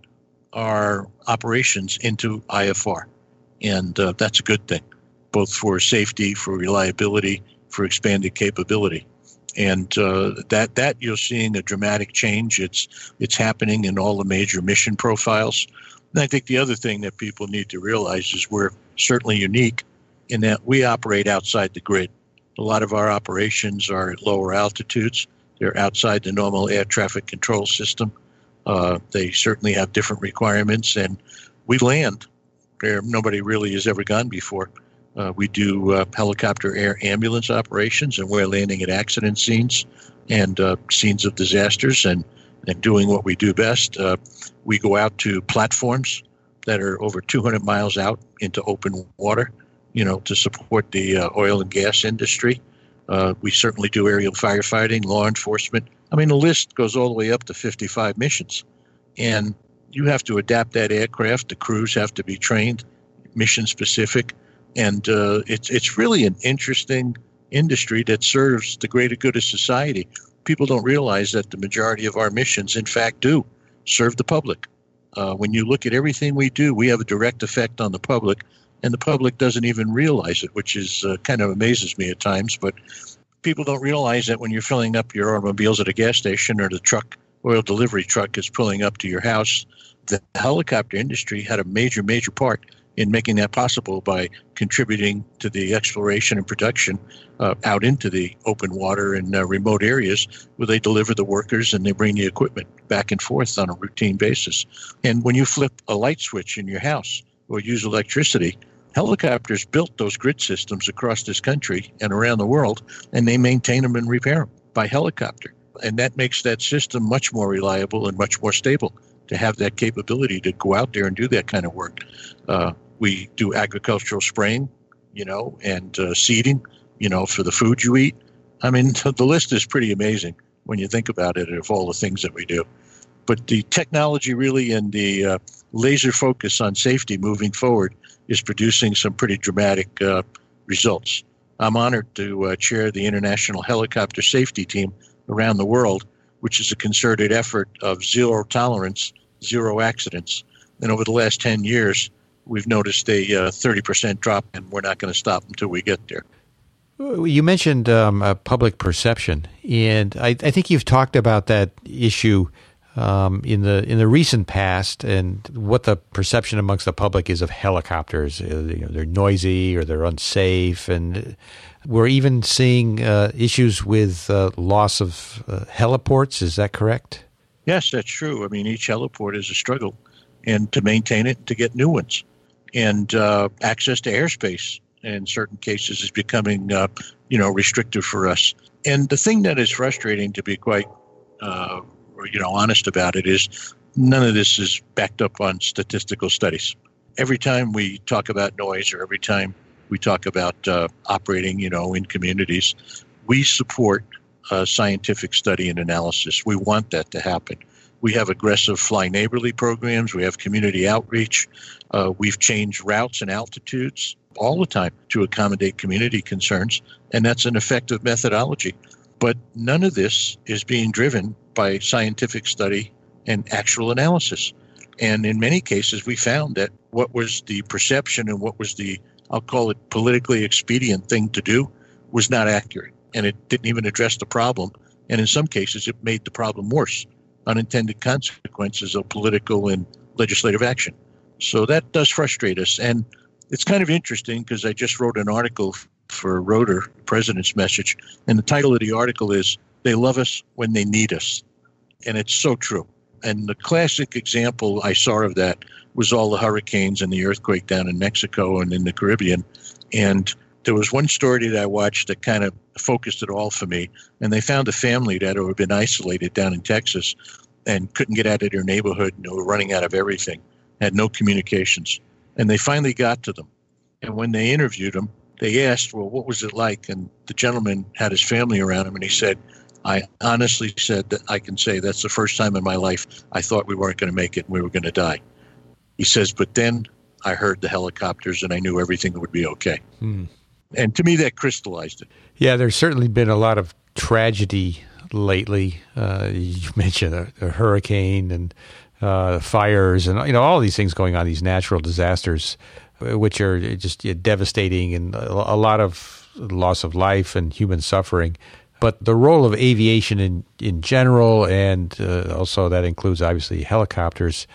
our operations into IFR, and that's a good thing, both for safety, for reliability, for expanded capability. And that you're seeing a dramatic change. It's happening in all the major mission profiles. And I think the other thing that people need to realize is we're certainly unique in that we operate outside the grid. A lot of our operations are at lower altitudes. They're outside the normal air traffic control system. They certainly have different requirements, and we land where nobody really has ever gone before. We do helicopter air ambulance operations, and we're landing at accident scenes and scenes of disasters and doing what we do best. We go out to platforms that are over 200 miles out into open water, to support the oil and gas industry. We certainly do aerial firefighting, law enforcement. I mean, the list goes all the way up to 55 missions. And you have to adapt that aircraft. The crews have to be trained, mission specific. And it's really an interesting industry that serves the greater good of society. People don't realize that the majority of our missions, in fact, do serve the public. When you look at everything we do, we have a direct effect on the public, and the public doesn't even realize it, which is kind of amazes me at times. But people don't realize that when you're filling up your automobiles at a gas station, or the oil delivery truck is pulling up to your house, the helicopter industry had a major part in making that possible by contributing to the exploration and production out into the open water and remote areas where they deliver the workers and they bring the equipment back and forth on a routine basis. And when you flip a light switch in your house or use electricity, helicopters built those grid systems across this country and around the world, and they maintain them and repair them by helicopter. And that makes that system much more reliable and much more stable to have that capability to go out there and do that kind of work. We do agricultural spraying, and seeding, for the food you eat. I mean, the list is pretty amazing. when you think about it, of all the things that we do. But the technology really and the laser focus on safety moving forward is producing some pretty dramatic results. I'm honored to chair the International Helicopter Safety Team around the world, which is a concerted effort of zero tolerance, zero accidents. And over the last 10 years, we've noticed a 30% drop, and we're not going to stop until we get there. You mentioned public perception, and I think you've talked about that issue in the recent past, and what the perception amongst the public is of helicopters. They're noisy or they're unsafe, and we're even seeing issues with loss of heliports. Is that correct? Yes, that's true. I mean, each heliport is a struggle, and to maintain it, to get new ones, and access to airspace in certain cases is becoming, restrictive for us. And the thing that is frustrating, to be quite honest about it, is none of this is backed up on statistical studies. Every time we talk about noise, or every time we talk about operating, in communities, we support scientific study and analysis. We want that to happen. We have aggressive fly neighborly programs. We have community outreach. We've changed routes and altitudes all the time to accommodate community concerns, and that's an effective methodology. But none of this is being driven by scientific study and actual analysis. And in many cases, we found that what was the perception and what was the, I'll call it, politically expedient thing to do was not accurate. And it didn't even address the problem. And in some cases, it made the problem worse. Unintended consequences of political and legislative action. So that does frustrate us. And it's kind of interesting because I just wrote an article for Rotor, President's Message, and the title of the article is, "They Love Us When They Need Us." And it's so true. And the classic example I saw of that was all the hurricanes and the earthquake down in Mexico and in the Caribbean. And there was one story that I watched that kind of focused it all for me. And they found a family that had been isolated down in Texas and couldn't get out of their neighborhood, and they were running out of everything, had no communications. And they finally got to them. And when they interviewed them, they asked, well, what was it like? And the gentleman had his family around him, and he said, I honestly said that I can say that's the first time in my life I thought we weren't going to make it and we were going to die. He says, but then I heard the helicopters and I knew everything would be okay. And to me, that crystallized it. Yeah, there's certainly been a lot of tragedy lately. You mentioned a hurricane and fires and all these things going on, these natural disasters, which are just devastating, and a lot of loss of life and human suffering. But the role of aviation in general, and also that includes obviously helicopters,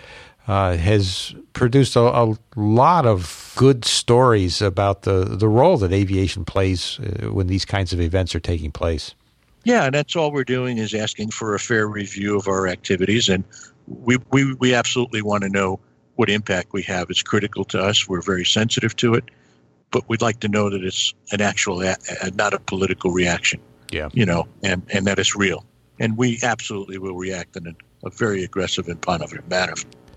has produced a lot of good stories about the role that aviation plays when these kinds of events are taking place. Yeah, and that's all we're doing is asking for a fair review of our activities, and we absolutely want to know what impact we have. It's critical to us. We're very sensitive to it, but we'd like to know that it's an actual, not a political reaction. Yeah, and that it's real, and we absolutely will react in a very aggressive and positive manner.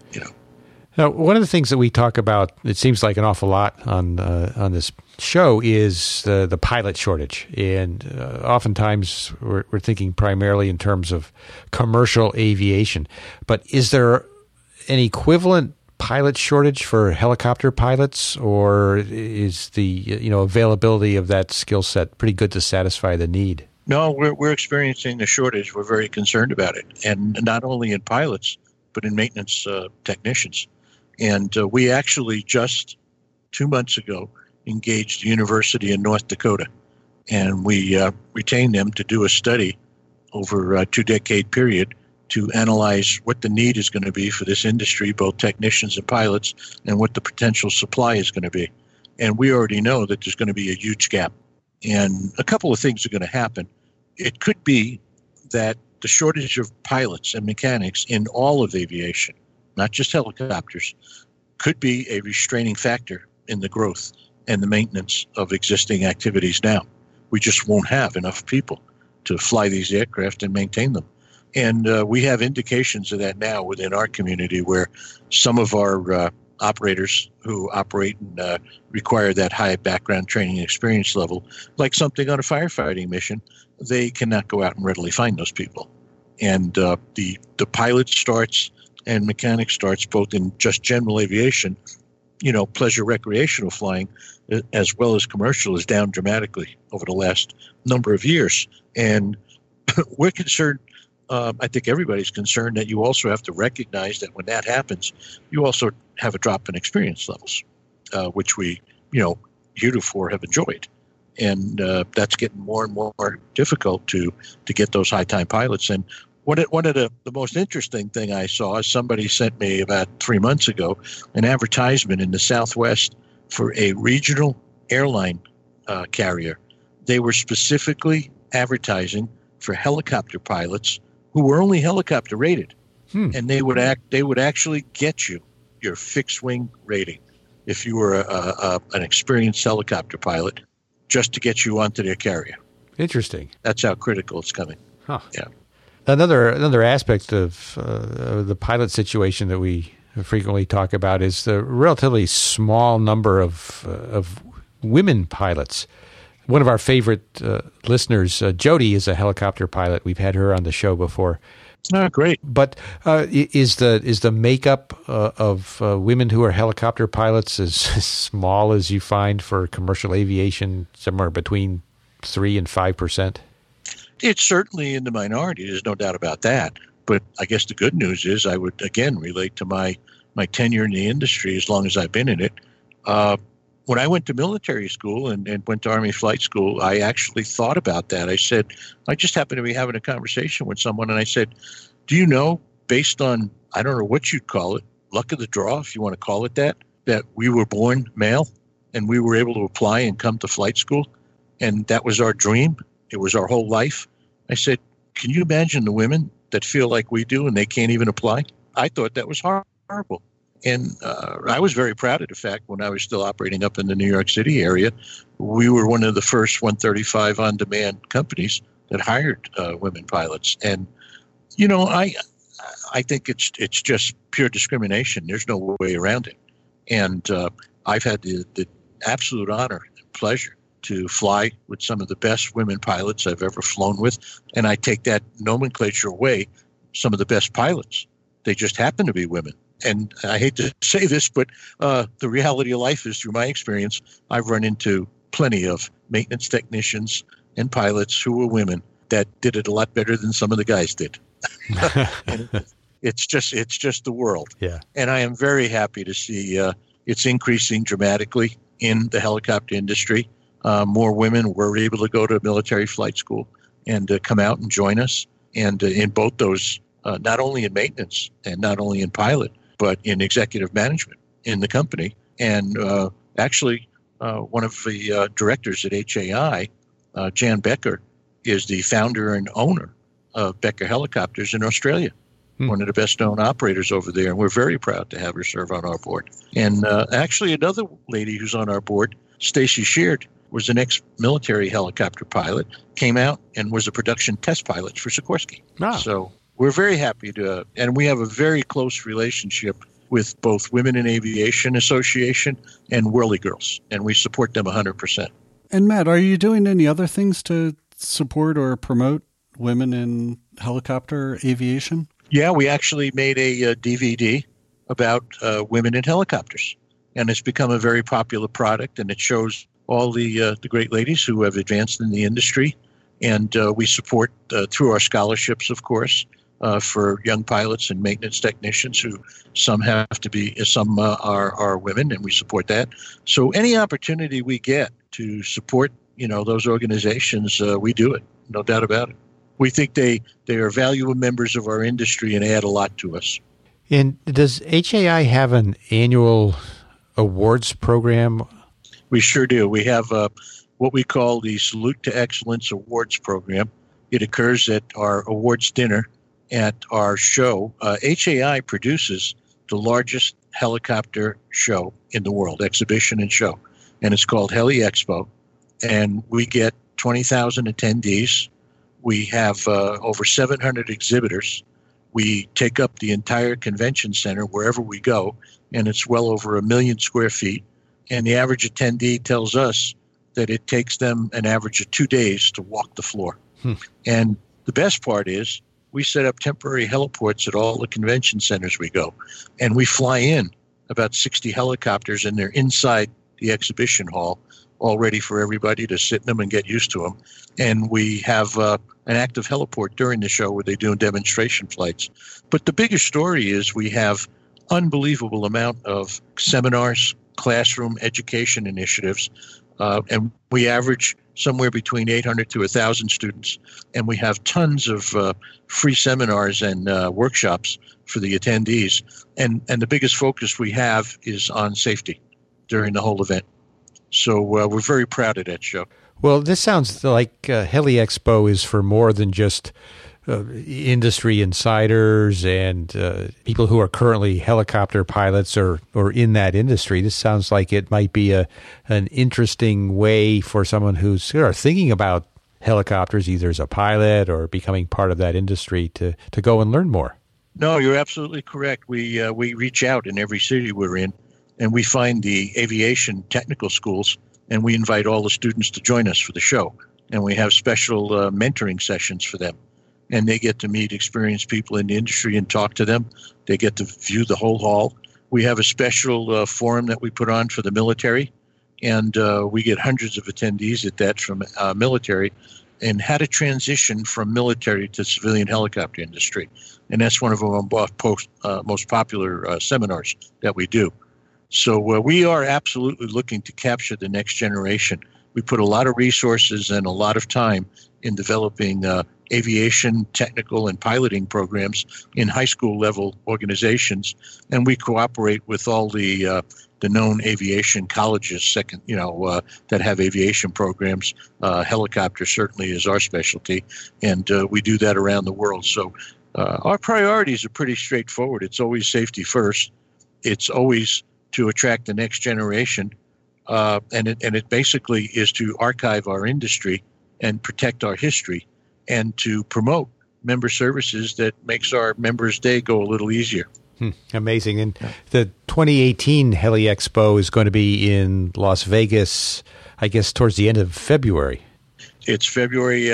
Now, one of the things that we talk about, it seems like an awful lot on this show, is the pilot shortage, and oftentimes we're thinking primarily in terms of commercial aviation. But is there an equivalent pilot shortage for helicopter pilots, or is the availability of that skill set pretty good to satisfy the need? No, we're experiencing a shortage. We're very concerned about it, and not only in pilots, but in maintenance technicians. And we actually just 2 months ago engaged a university in North Dakota, and we retained them to do a study over a 2-decade period to analyze what the need is going to be for this industry, both technicians and pilots, and what the potential supply is going to be. And we already know that there's going to be a huge gap. And a couple of things are going to happen. It could be that the shortage of pilots and mechanics in all of aviation, not just helicopters, could be a restraining factor in the growth and the maintenance of existing activities now. We just won't have enough people to fly these aircraft and maintain them. And we have indications of that now within our community, where some of our operators who operate and require that high background training and experience level, like something on a firefighting mission, they cannot go out and readily find those people. And the pilot starts and mechanic starts, both in just general aviation, pleasure recreational flying, as well as commercial, is down dramatically over the last number of years. And we're concerned, I think everybody's concerned, that you also have to recognize that when that happens, you also have a drop in experience levels, which we, heretofore have enjoyed. And that's getting more and more difficult to get those high-time pilots. And one of the most interesting thing I saw is somebody sent me about 3 months ago an advertisement in the Southwest for a regional airline carrier. They were specifically advertising for helicopter pilots who were only helicopter rated, and they would actually get you your fixed wing rating if you were an experienced helicopter pilot, just to get you onto their carrier. Interesting. That's how critical it's coming. Huh. Yeah. Another aspect of the pilot situation that we frequently talk about is the relatively small number of women pilots. One of our favorite listeners, Jody, is a helicopter pilot. We've had her on the show before. Oh, great. But is the makeup of women who are helicopter pilots as small as you find for commercial aviation, somewhere between 3% and 5%? It's certainly in the minority. There's no doubt about that. But I guess the good news is I would, again, relate to my tenure in the industry as long as I've been in it. When I went to military school and went to Army flight school, I actually thought about that. I said, I just happened to be having a conversation with someone, and I said, do you know, based on, I don't know what you'd call it, luck of the draw, if you want to call it that we were born male and we were able to apply and come to flight school, and that was our dream. It was our whole life. I said, can you imagine the women that feel like we do and they can't even apply? I thought that was horrible. And I was very proud of the fact when I was still operating up in the New York City area, we were one of the first 135 on-demand companies that hired women pilots. And, I think it's just pure discrimination. There's no way around it. And I've had the absolute honor and pleasure to fly with some of the best women pilots I've ever flown with. And I take that nomenclature away, some of the best pilots. They just happen to be women. And I hate to say this, but the reality of life is, through my experience, I've run into plenty of maintenance technicians and pilots who were women that did it a lot better than some of the guys did. And it's just the world. Yeah. And I am very happy to see it's increasing dramatically in the helicopter industry. More women were able to go to military flight school and come out and join us. And in both those, not only in maintenance and not only in pilot, but in executive management in the company. And actually, one of the directors at HAI, Jan Becker, is the founder and owner of Becker Helicopters in Australia, one of the best-known operators over there. And we're very proud to have her serve on our board. And actually, another lady who's on our board, Stacy Sheard, was an ex-military helicopter pilot, came out and was a production test pilot for Sikorsky. Wow. So we're very happy to, and we have a very close relationship with both Women in Aviation Association and Whirly Girls, and we support them 100%. And Matt, are you doing any other things to support or promote women in helicopter aviation? Yeah, we actually made a DVD about women in helicopters, and it's become a very popular product, and it shows all the great ladies who have advanced in the industry, and we support through our scholarships, of course, for young pilots and maintenance technicians who some are women, and we support that. So any opportunity we get to support, those organizations, we do it, no doubt about it. We think they are valuable members of our industry and add a lot to us. And does HAI have an annual awards program? We sure do. We have what we call the Salute to Excellence Awards program. It occurs at our awards dinner at our show. HAI produces the largest helicopter show in the world, exhibition and show, and it's called Heli Expo. And we get 20,000 attendees. We have over 700 exhibitors. We take up the entire convention center wherever we go, and it's well over 1 million square feet. And the average attendee tells us that it takes them an average of 2 days to walk the floor. And the best part is we set up temporary heliports at all the convention centers we go, and we fly in about 60 helicopters, and they're inside the exhibition hall, all ready for everybody to sit in them and get used to them. And we have an active heliport during the show where they do demonstration flights. But the biggest story is we have unbelievable amount of seminars, classroom education initiatives, and we average somewhere between 800 to 1,000 students. And we have tons of free seminars and workshops for the attendees. And the biggest focus we have is on safety during the whole event. So we're very proud of that show. Well, this sounds like Heli Expo is for more than just industry insiders and people who are currently helicopter pilots or in that industry. This sounds like it might be an interesting way for someone who's thinking about helicopters, either as a pilot or becoming part of that industry, to go and learn more. No, you're absolutely correct. We reach out in every city we're in, and we find the aviation technical schools, and we invite all the students to join us for the show. And we have special mentoring sessions for them. And they get to meet experienced people in the industry and talk to them. They get to view the whole hall. We have a special forum that we put on for the military, and we get hundreds of attendees at that from military, and how to transition from military to civilian helicopter industry. And that's one of our most popular seminars that we do. So we are absolutely looking to capture the next generation. We put a lot of resources and a lot of time in developing aviation, technical, and piloting programs in high school level organizations, and we cooperate with all the known aviation colleges, that have aviation programs. Helicopter certainly is our specialty, and we do that around the world. So our priorities are pretty straightforward. It's always safety first. It's always to attract the next generation, and it basically is to archive our industry and protect our history, and to promote member services that makes our members' day go a little easier. Amazing. And the 2018 Heli Expo is going to be in Las Vegas, I guess, towards the end of February. It's February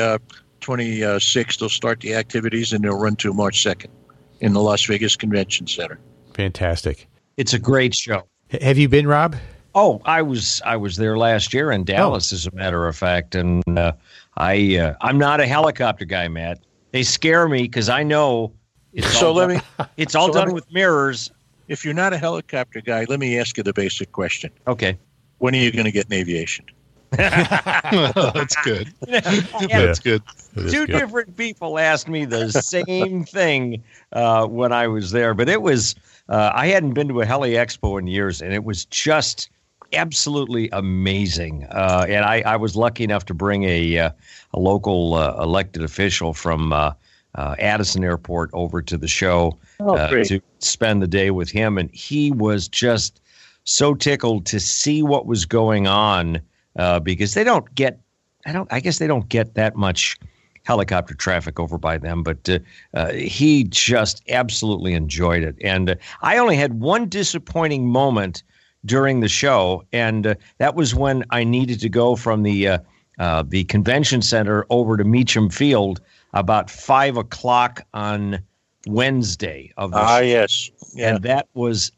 26th. They'll start the activities, and they'll run to March 2nd in the Las Vegas Convention Center. Fantastic. It's a great show. Have you been, Rob? Oh, I was there last year in Dallas, as a matter of fact, and I'm not a helicopter guy, Matt. They scare me because I know it's all done with mirrors. If you're not a helicopter guy, let me ask you the basic question. Okay. When are you going to get in aviation? That's good. That's good. Two different people asked me the same thing when I was there, but it was I hadn't been to a Heli Expo in years, and it was just absolutely amazing. And I was lucky enough to bring a local elected official from Addison Airport over to the show to spend the day with him, and he was just so tickled to see what was going on. Because they don't get that much helicopter traffic over by them, but he just absolutely enjoyed it. And I only had one disappointing moment during the show, and that was when I needed to go from the convention center over to Meacham Field about 5:00 on Wednesday of the show. Yes, yeah. And that was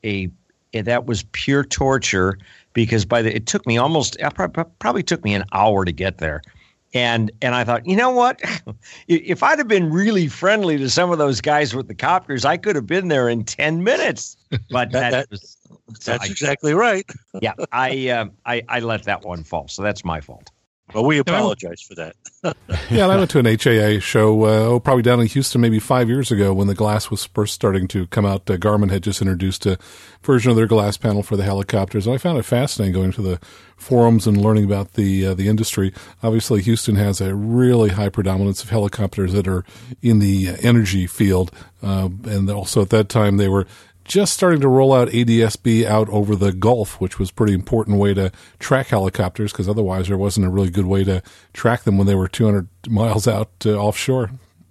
pure torture. Because it took me probably took me an hour to get there. And I thought, you know what? If I'd have been really friendly to some of those guys with the copters, I could have been there in 10 minutes. But that's exactly right. Yeah, I let that one fall. So that's my fault. Well, we apologize for that. Yeah, and I went to an HAA show probably down in Houston maybe 5 years ago when the glass was first starting to come out. Garmin had just introduced a version of their glass panel for the helicopters. And I found it fascinating going to the forums and learning about the industry. Obviously, Houston has a really high predominance of helicopters that are in the energy field. And also at that time, they were just starting to roll out ADS-B out over the Gulf, which was a pretty important way to track helicopters because otherwise there wasn't a really good way to track them when they were 200 miles out offshore.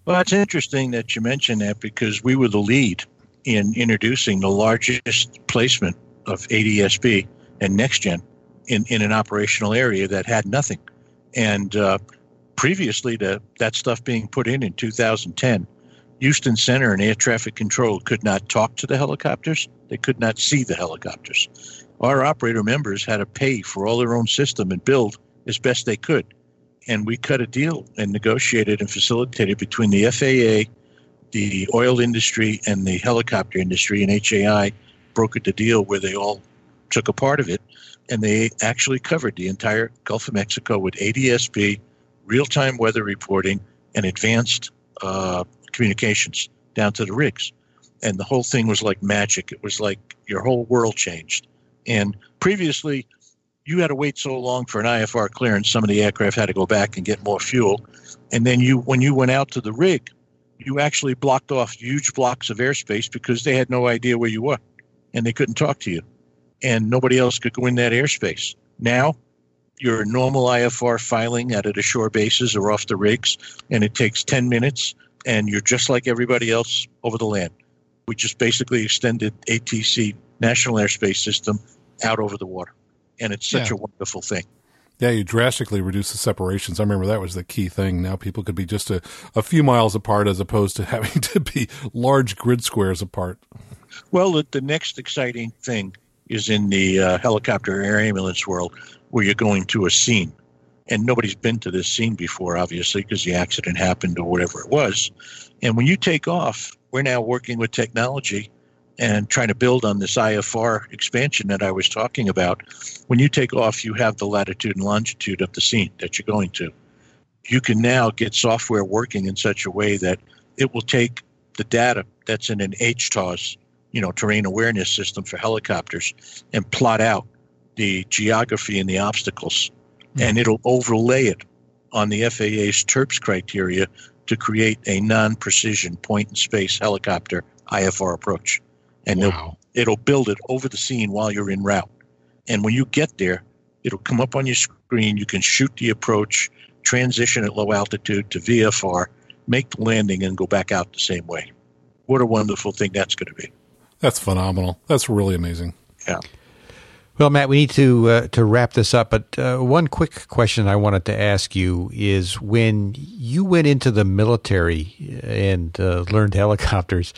Well, it's interesting that you mentioned that because we were the lead in introducing the largest placement of ADS-B and NextGen in an operational area that had nothing. And previously to that stuff being put in 2010, Houston Center and Air Traffic Control could not talk to the helicopters. They could not see the helicopters. Our operator members had to pay for all their own system and build as best they could. And we cut a deal and negotiated and facilitated between the FAA, the oil industry, and the helicopter industry, and HAI brokered the deal where they all took a part of it. And they actually covered the entire Gulf of Mexico with ADS-B, real-time weather reporting, and advanced communications down to the rigs. And the whole thing was like magic. It was like your whole world changed. And previously, you had to wait so long for an IFR clearance, some of the aircraft had to go back and get more fuel. And then when you went out to the rig, you actually blocked off huge blocks of airspace because they had no idea where you were, and they couldn't talk to you. And nobody else could go in that airspace. Now, your normal IFR filing out of the shore bases or off the rigs, and it takes 10 minutes, and you're just like everybody else over the land. We just basically extended ATC, National Airspace System, out over the water. And it's such a wonderful thing. Yeah, you drastically reduce the separations. I remember that was the key thing. Now people could be just a few miles apart as opposed to having to be large grid squares apart. Well, the next exciting thing is in the helicopter air ambulance world where you're going to a scene. And nobody's been to this scene before, obviously, because the accident happened or whatever it was. And when you take off, we're now working with technology and trying to build on this IFR expansion that I was talking about. When you take off, you have the latitude and longitude of the scene that you're going to. You can now get software working in such a way that it will take the data that's in an HTOS, terrain awareness system for helicopters, and plot out the geography and the obstacles. And it'll overlay it on the FAA's TERPS criteria to create a non-precision point-in-space helicopter IFR approach. And it'll build it over the scene while you're en route. And when you get there, it'll come up on your screen. You can shoot the approach, transition at low altitude to VFR, make the landing, and go back out the same way. What a wonderful thing that's going to be. That's phenomenal. That's really amazing. Yeah. Well, Matt, we need to wrap this up, but one quick question I wanted to ask you is when you went into the military and learned helicopters,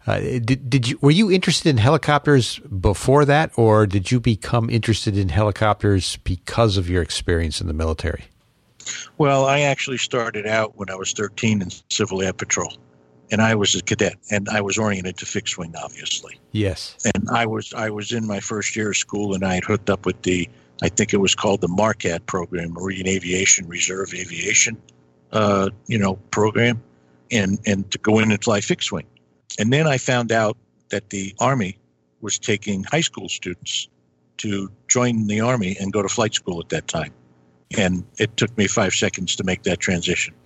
were you interested in helicopters before that, or did you become interested in helicopters because of your experience in the military? Well, I actually started out when I was 13 in Civil Air Patrol. And I was a cadet, and I was oriented to fixed wing, obviously. Yes. And I was in my first year of school, and I had hooked up with I think it was called the MARCAD program, Marine Aviation Reserve Aviation, program, and to go in and fly fixed wing. And then I found out that the Army was taking high school students to join the Army and go to flight school at that time. And it took me 5 seconds to make that transition.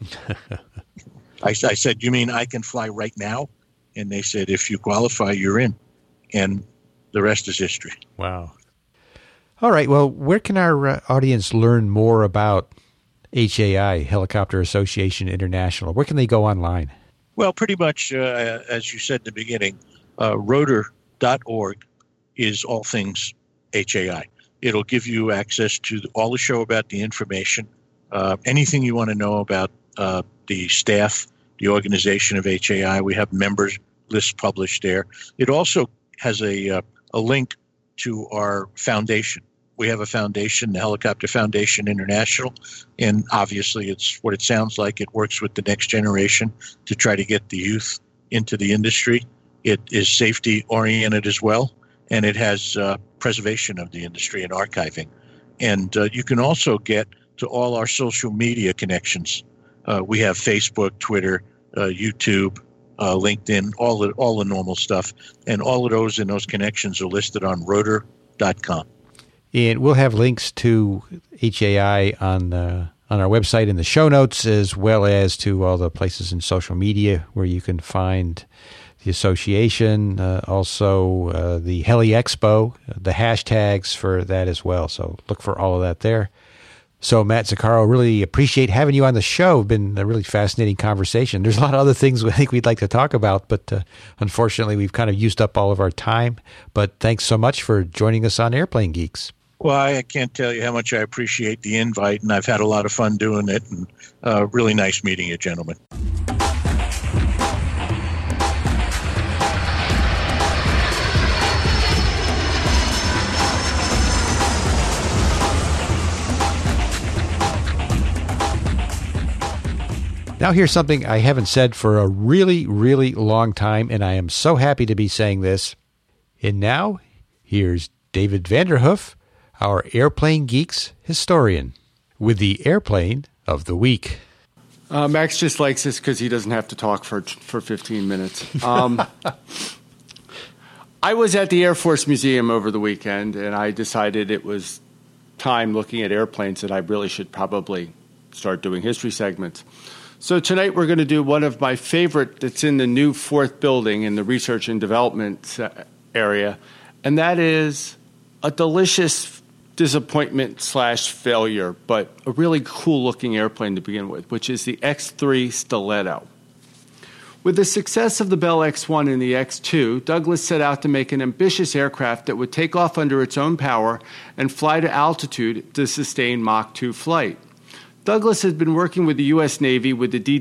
I said, you mean I can fly right now? And they said, if you qualify, you're in. And the rest is history. Wow. All right. Well, where can our audience learn more about HAI, Helicopter Association International? Where can they go online? Well, pretty much, as you said in the beginning, rotor.org is all things HAI. It'll give you access to all the show about the information, anything you want to know about the staff, the organization of HAI. We have members lists published there. It also has a link to our foundation. We have a foundation, the Helicopter Foundation International, and obviously it's what it sounds like. It works with the next generation to try to get the youth into the industry. It is safety oriented as well, and it has preservation of the industry and archiving. And you can also get to all our social media connections. We have Facebook, Twitter, YouTube, LinkedIn, all the normal stuff. And all of those and those connections are listed on rotor.com. And we'll have links to HAI on our website in the show notes, as well as to all the places in social media where you can find the association, also the Heli Expo, the hashtags for that as well. So look for all of that there. So, Matt Zuccaro, really appreciate having you on the show. Been a really fascinating conversation. There's a lot of other things I think we'd like to talk about, but unfortunately, we've kind of used up all of our time. But thanks so much for joining us on Airplane Geeks. Well, I can't tell you how much I appreciate the invite, and I've had a lot of fun doing it, and really nice meeting you, gentlemen. Now here's something I haven't said for a really, really long time, and I am so happy to be saying this. And now, here's David Vanderhoof, our Airplane Geeks historian, with the airplane of the week. Max just likes this because he doesn't have to talk for 15 minutes. I was at the Air Force Museum over the weekend, and I decided it was time, looking at airplanes, that I really should probably start doing history segments. So tonight we're going to do one of my favorite that's in the new fourth building in the research and development area, and that is a delicious disappointment / failure, but a really cool looking airplane to begin with, which is the X-3 Stiletto. With the success of the Bell X-1 and the X-2, Douglas set out to make an ambitious aircraft that would take off under its own power and fly to altitude to sustain Mach 2 flight. Douglas has been working with the U.S. Navy with the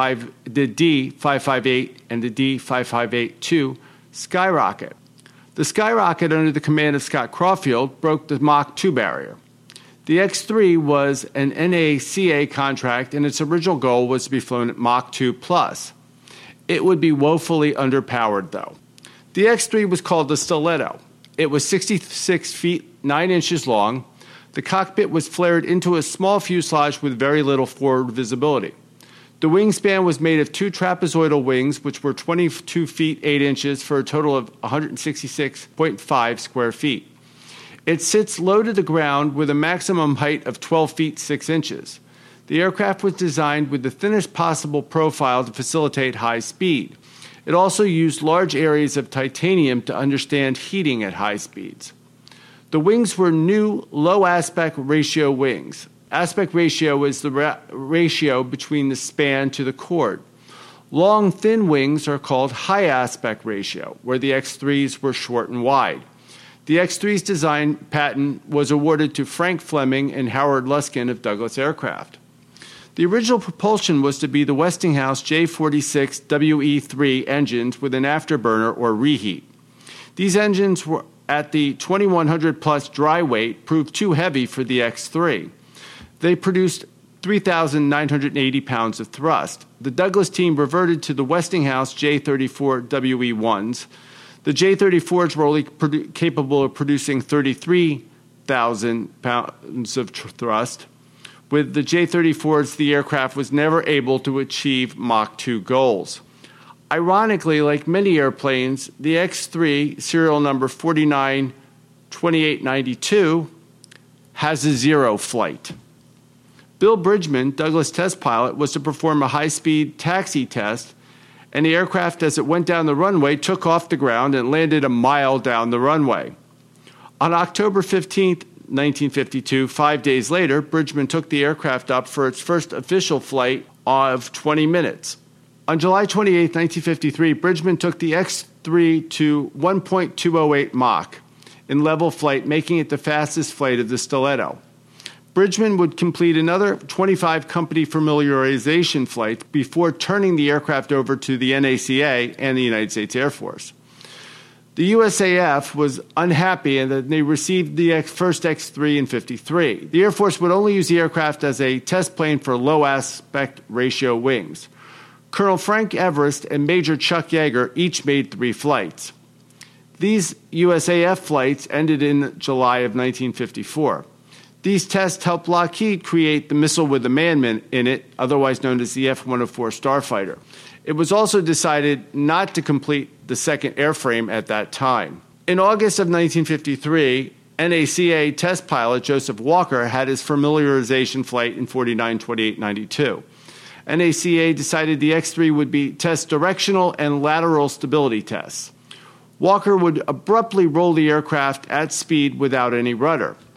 D558 and the D558-2 Skyrocket. The Skyrocket, under the command of Scott Caulfield, broke the Mach 2 barrier. The X-3 was an NACA contract, and its original goal was to be flown at Mach 2+. It would be woefully underpowered, though. The X-3 was called the Stiletto. It was 66 feet 9 inches long. The cockpit was flared into a small fuselage with very little forward visibility. The wingspan was made of two trapezoidal wings, which were 22 feet 8 inches for a total of 166.5 square feet. It sits low to the ground with a maximum height of 12 feet 6 inches. The aircraft was designed with the thinnest possible profile to facilitate high speed. It also used large areas of titanium to understand heating at high speeds. The wings were new low aspect ratio wings. Aspect ratio is the ratio between the span to the chord. Long, thin wings are called high aspect ratio, where the X-3s were short and wide. The X-3's design patent was awarded to Frank Fleming and Howard Luskin of Douglas Aircraft. The original propulsion was to be the Westinghouse J46 WE3 engines with an afterburner or reheat. These engines were at the 2100 plus dry weight proved too heavy for the X-3. They produced 3,980 pounds of thrust. The Douglas team reverted to the Westinghouse J34 WE1s. The J34s were only capable of producing 33,000 pounds of thrust. With the J34s, the aircraft was never able to achieve Mach 2 goals. Ironically, like many airplanes, the X-3, serial number 492892, has a zero flight. Bill Bridgman, Douglas test pilot, was to perform a high-speed taxi test, and the aircraft, as it went down the runway, took off the ground and landed a mile down the runway. On October 15, 1952, 5 days later, Bridgman took the aircraft up for its first official flight of 20 minutes. On July 28, 1953, Bridgman took the X-3 to 1.208 Mach in level flight, making it the fastest flight of the Stiletto. Bridgman would complete another 25 company familiarization flights before turning the aircraft over to the NACA and the United States Air Force. The USAF was unhappy and that they received the first X-3 in 1953. The Air Force would only use the aircraft as a test plane for low aspect ratio wings. Colonel Frank Everest and Major Chuck Yeager each made 3 flights. These USAF flights ended in July of 1954. These tests helped Lockheed create the missile with the man in it, otherwise known as the F-104 Starfighter. It was also decided not to complete the second airframe at that time. In August of 1953, NACA test pilot Joseph Walker had his familiarization flight in 492892. NACA decided the X-3 would be test directional and lateral stability tests. Walker would abruptly roll the aircraft at speed without any rudder.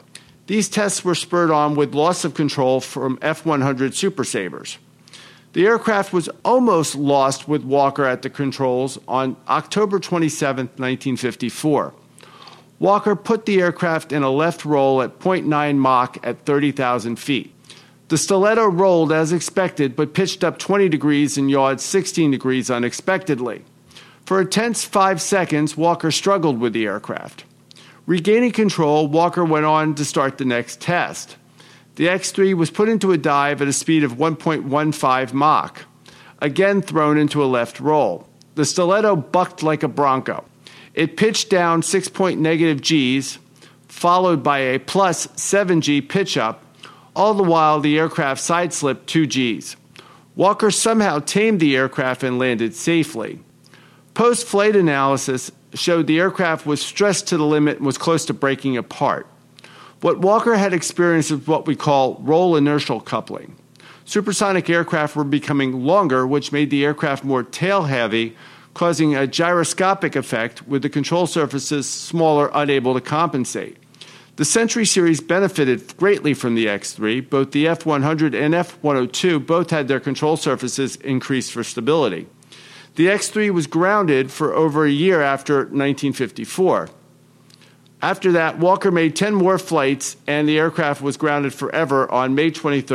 These tests were spurred on with loss of control from F-100 Super Sabres. The aircraft was almost lost with Walker at the controls on October 27, 1954. Walker put the aircraft in a left roll at 0.9 Mach at 30,000 feet. The Stiletto rolled as expected, but pitched up 20 degrees and yawed 16 degrees unexpectedly. For a tense 5 seconds, Walker struggled with the aircraft. Regaining control, Walker went on to start the next test. The X-3 was put into a dive at a speed of 1.15 Mach, again thrown into a left roll. The Stiletto bucked like a Bronco. It pitched down 6-point-negative Gs, followed by a plus 7G pitch-up. All the while, the aircraft side-slipped 2 Gs. Walker somehow tamed the aircraft and landed safely. Post-flight analysis showed the aircraft was stressed to the limit and was close to breaking apart. What Walker had experienced is what we call roll inertial coupling. Supersonic aircraft were becoming longer, which made the aircraft more tail-heavy, causing a gyroscopic effect with the control surfaces smaller, unable to compensate. The Century series benefited greatly from the X-3. Both the F-100 and F-102 both had their control surfaces increased for stability. The X-3 was grounded for over a year after 1954. After that, Walker made 10 more flights, and the aircraft was grounded forever on May 23,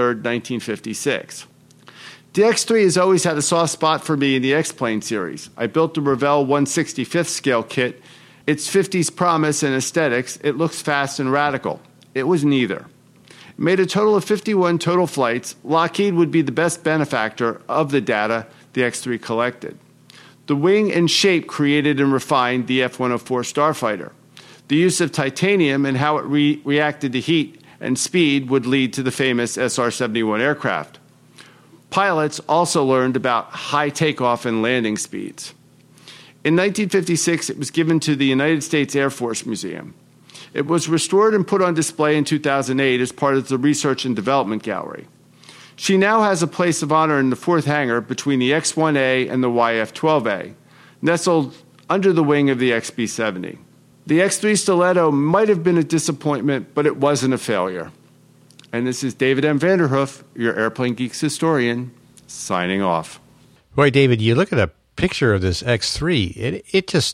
1956. The X-3 has always had a soft spot for me in the X-Plane series. I built the Revell 1/65th scale kit. Its 50s promise and aesthetics, it looks fast and radical. It was neither. It made a total of 51 total flights. Lockheed would be the best benefactor of the data the X-3 collected. The wing and shape created and refined the F-104 Starfighter. The use of titanium and how it reacted to heat and speed would lead to the famous SR-71 aircraft. Pilots also learned about high takeoff and landing speeds. In 1956, it was given to the United States Air Force Museum. It was restored and put on display in 2008 as part of the Research and Development Gallery. She now has a place of honor in the fourth hangar between the X-1A and the YF-12A, nestled under the wing of the XB-70. The X-3 Stiletto might have been a disappointment, but it wasn't a failure. And this is David M. Vanderhoof, your Airplane Geeks historian, signing off. Boy, David, you look at a picture of this X-3,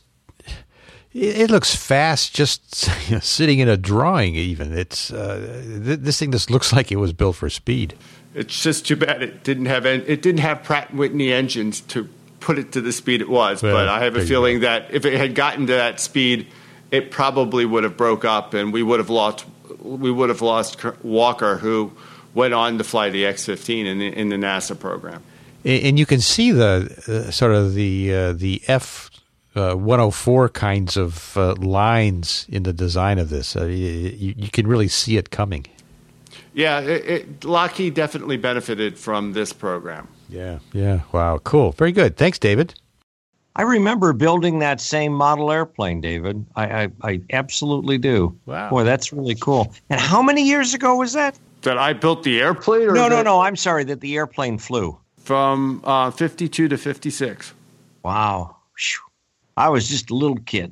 it looks fast just sitting in a drawing even. It's this thing just looks like it was built for speed. It's just too bad it didn't have Pratt & Whitney engines to put it to the speed it was. Well, but I have a feeling that if it had gotten to that speed, it probably would have broke up, and we would have lost Walker, who went on to fly the X-15 in the NASA program. And you can see the sort of the F-104 kinds of lines in the design of this. You can really see it coming. Yeah, Lockheed definitely benefited from this program. Yeah. Wow, cool. Very good. Thanks, David. I remember building that same model airplane, David. I absolutely do. Wow. Boy, that's really cool. And how many years ago was that? That I built the airplane? Or No. I'm sorry, that the airplane flew. From 52 to 56. Wow. Whew. I was just a little kid.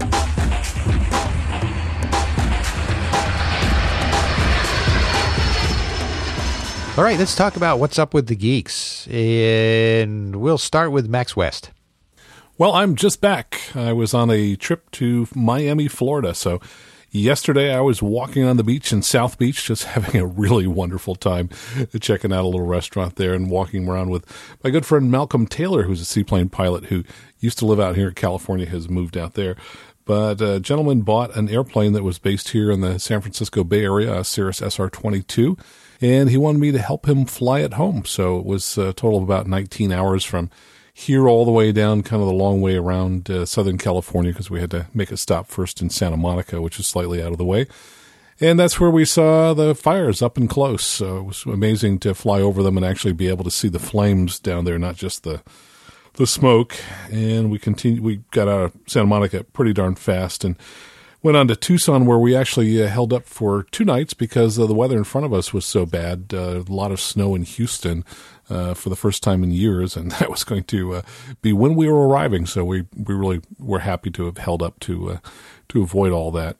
All right, let's talk about what's up with the geeks. And we'll start with Max West. Well, I'm just back. I was on a trip to Miami, Florida. So yesterday I was walking on the beach in South Beach, just having a really wonderful time, checking out a little restaurant there and walking around with my good friend Malcolm Taylor, who's a seaplane pilot who used to live out here in California, has moved out there. But a gentleman bought an airplane that was based here in the San Francisco Bay Area, a Cirrus SR-22, and he wanted me to help him fly it home. So it was a total of about 19 hours from here all the way down, kind of the long way around Southern California, because we had to make a stop first in Santa Monica, which is slightly out of the way. And that's where we saw the fires up and close. So it was amazing to fly over them and actually be able to see the flames down there, not just the smoke. And we got out of Santa Monica pretty darn fast and went on to Tucson, where we actually held up for 2 nights because the weather in front of us was so bad. A lot of snow in Houston for the first time in years, and that was going to be when we were arriving. So we really were happy to have held up to avoid all that.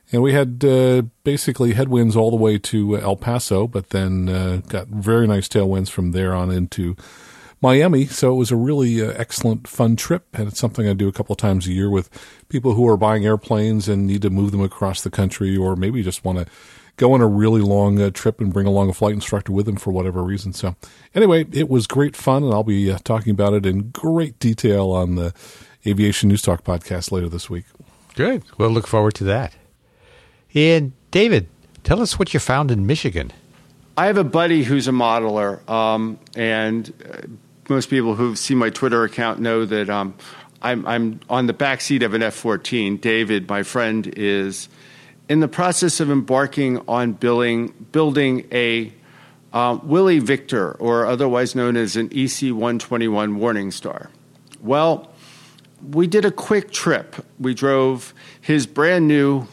And we had basically headwinds all the way to El Paso, but then got very nice tailwinds from there on into Miami. So it was a really excellent, fun trip. And it's something I do a couple of times a year with people who are buying airplanes and need to move them across the country, or maybe just want to go on a really long trip and bring along a flight instructor with them for whatever reason. So anyway, it was great fun, and I'll be talking about it in great detail on the Aviation News Talk podcast later this week. Good. We'll look forward to that. And David, tell us what you found in Michigan. I have a buddy who's a modeler, and most people who see my Twitter account know that I'm on the back seat of an F-14. David, my friend, is in the process of embarking on building a Willie Victor, or otherwise known as an EC-121 Warning Star. Well, we did a quick trip. We drove his brand new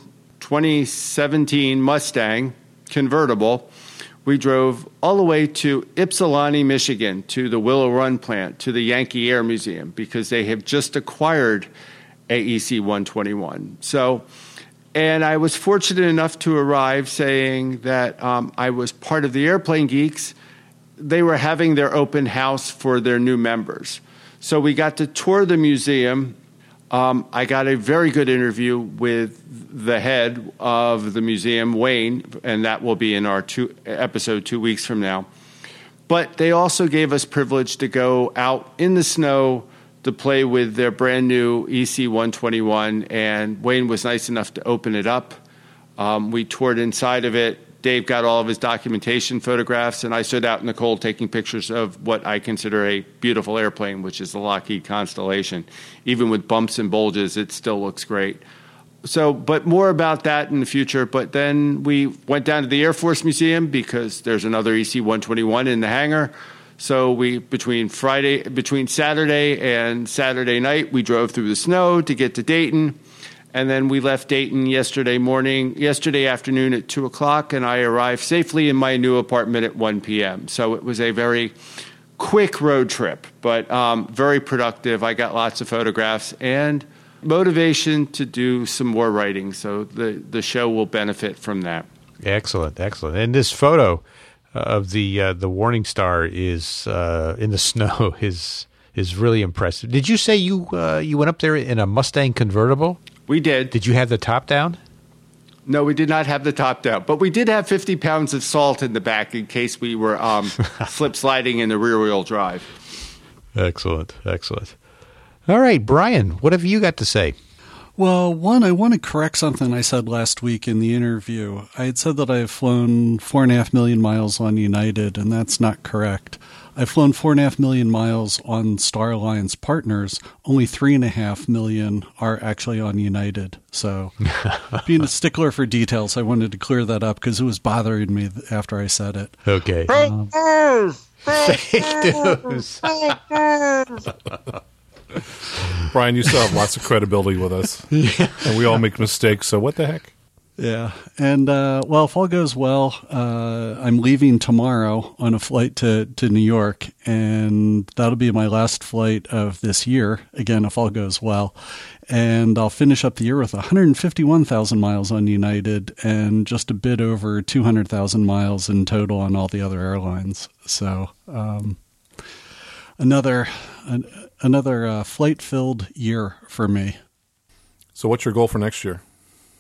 2017 Mustang convertible. We drove all the way to Ypsilanti, Michigan, to the Willow Run plant, to the Yankee Air Museum, because they have just acquired a EC-121. And I was fortunate enough to arrive saying that I was part of the Airplane Geeks. They were having their open house for their new members. So we got to tour the museum. I got a very good interview with the head of the museum, Wayne, and that will be in our episode 2 weeks from now. But they also gave us privilege to go out in the snow to play with their brand new EC-121, and Wayne was nice enough to open it up. We toured inside of it. Dave got all of his documentation photographs, and I stood out in the cold taking pictures of what I consider a beautiful airplane, which is the Lockheed Constellation. Even with bumps and bulges, it still looks great. But more about that in the future. But then we went down to the Air Force Museum because there's another EC-121 in the hangar. So between Saturday and Saturday night, we drove through the snow to get to Dayton. And then we left Dayton yesterday afternoon at 2 o'clock, and I arrived safely in my new apartment at 1 p.m. So it was a very quick road trip, but very productive. I got lots of photographs and motivation to do some more writing. So the show will benefit from that. Excellent, excellent. And this photo of the Warning Star is in the snow is really impressive. Did you say you went up there in a Mustang convertible? We did. Did you have the top down? No, we did not have the top down, but we did have 50 pounds of salt in the back in case we were slip sliding in the rear wheel drive. Excellent, excellent. All right, Brian, what have you got to say? Well, one, I want to correct something I said last week in the interview. I had said that I have flown 4.5 million miles on United, and that's not correct. I've flown 4.5 million miles on Star Alliance partners. Only 3.5 million are actually on United. So being a stickler for details, I wanted to clear that up because it was bothering me after I said it. Okay. Fake news. Brian, you still have lots of credibility with us. Yeah. And we all make mistakes, so what the heck? Yeah. And, well, if all goes well, I'm leaving tomorrow on a flight to New York, and that'll be my last flight of this year, again, if all goes well. And I'll finish up the year with 151,000 miles on United and just a bit over 200,000 miles in total on all the other airlines. So another flight-filled year for me. So what's your goal for next year?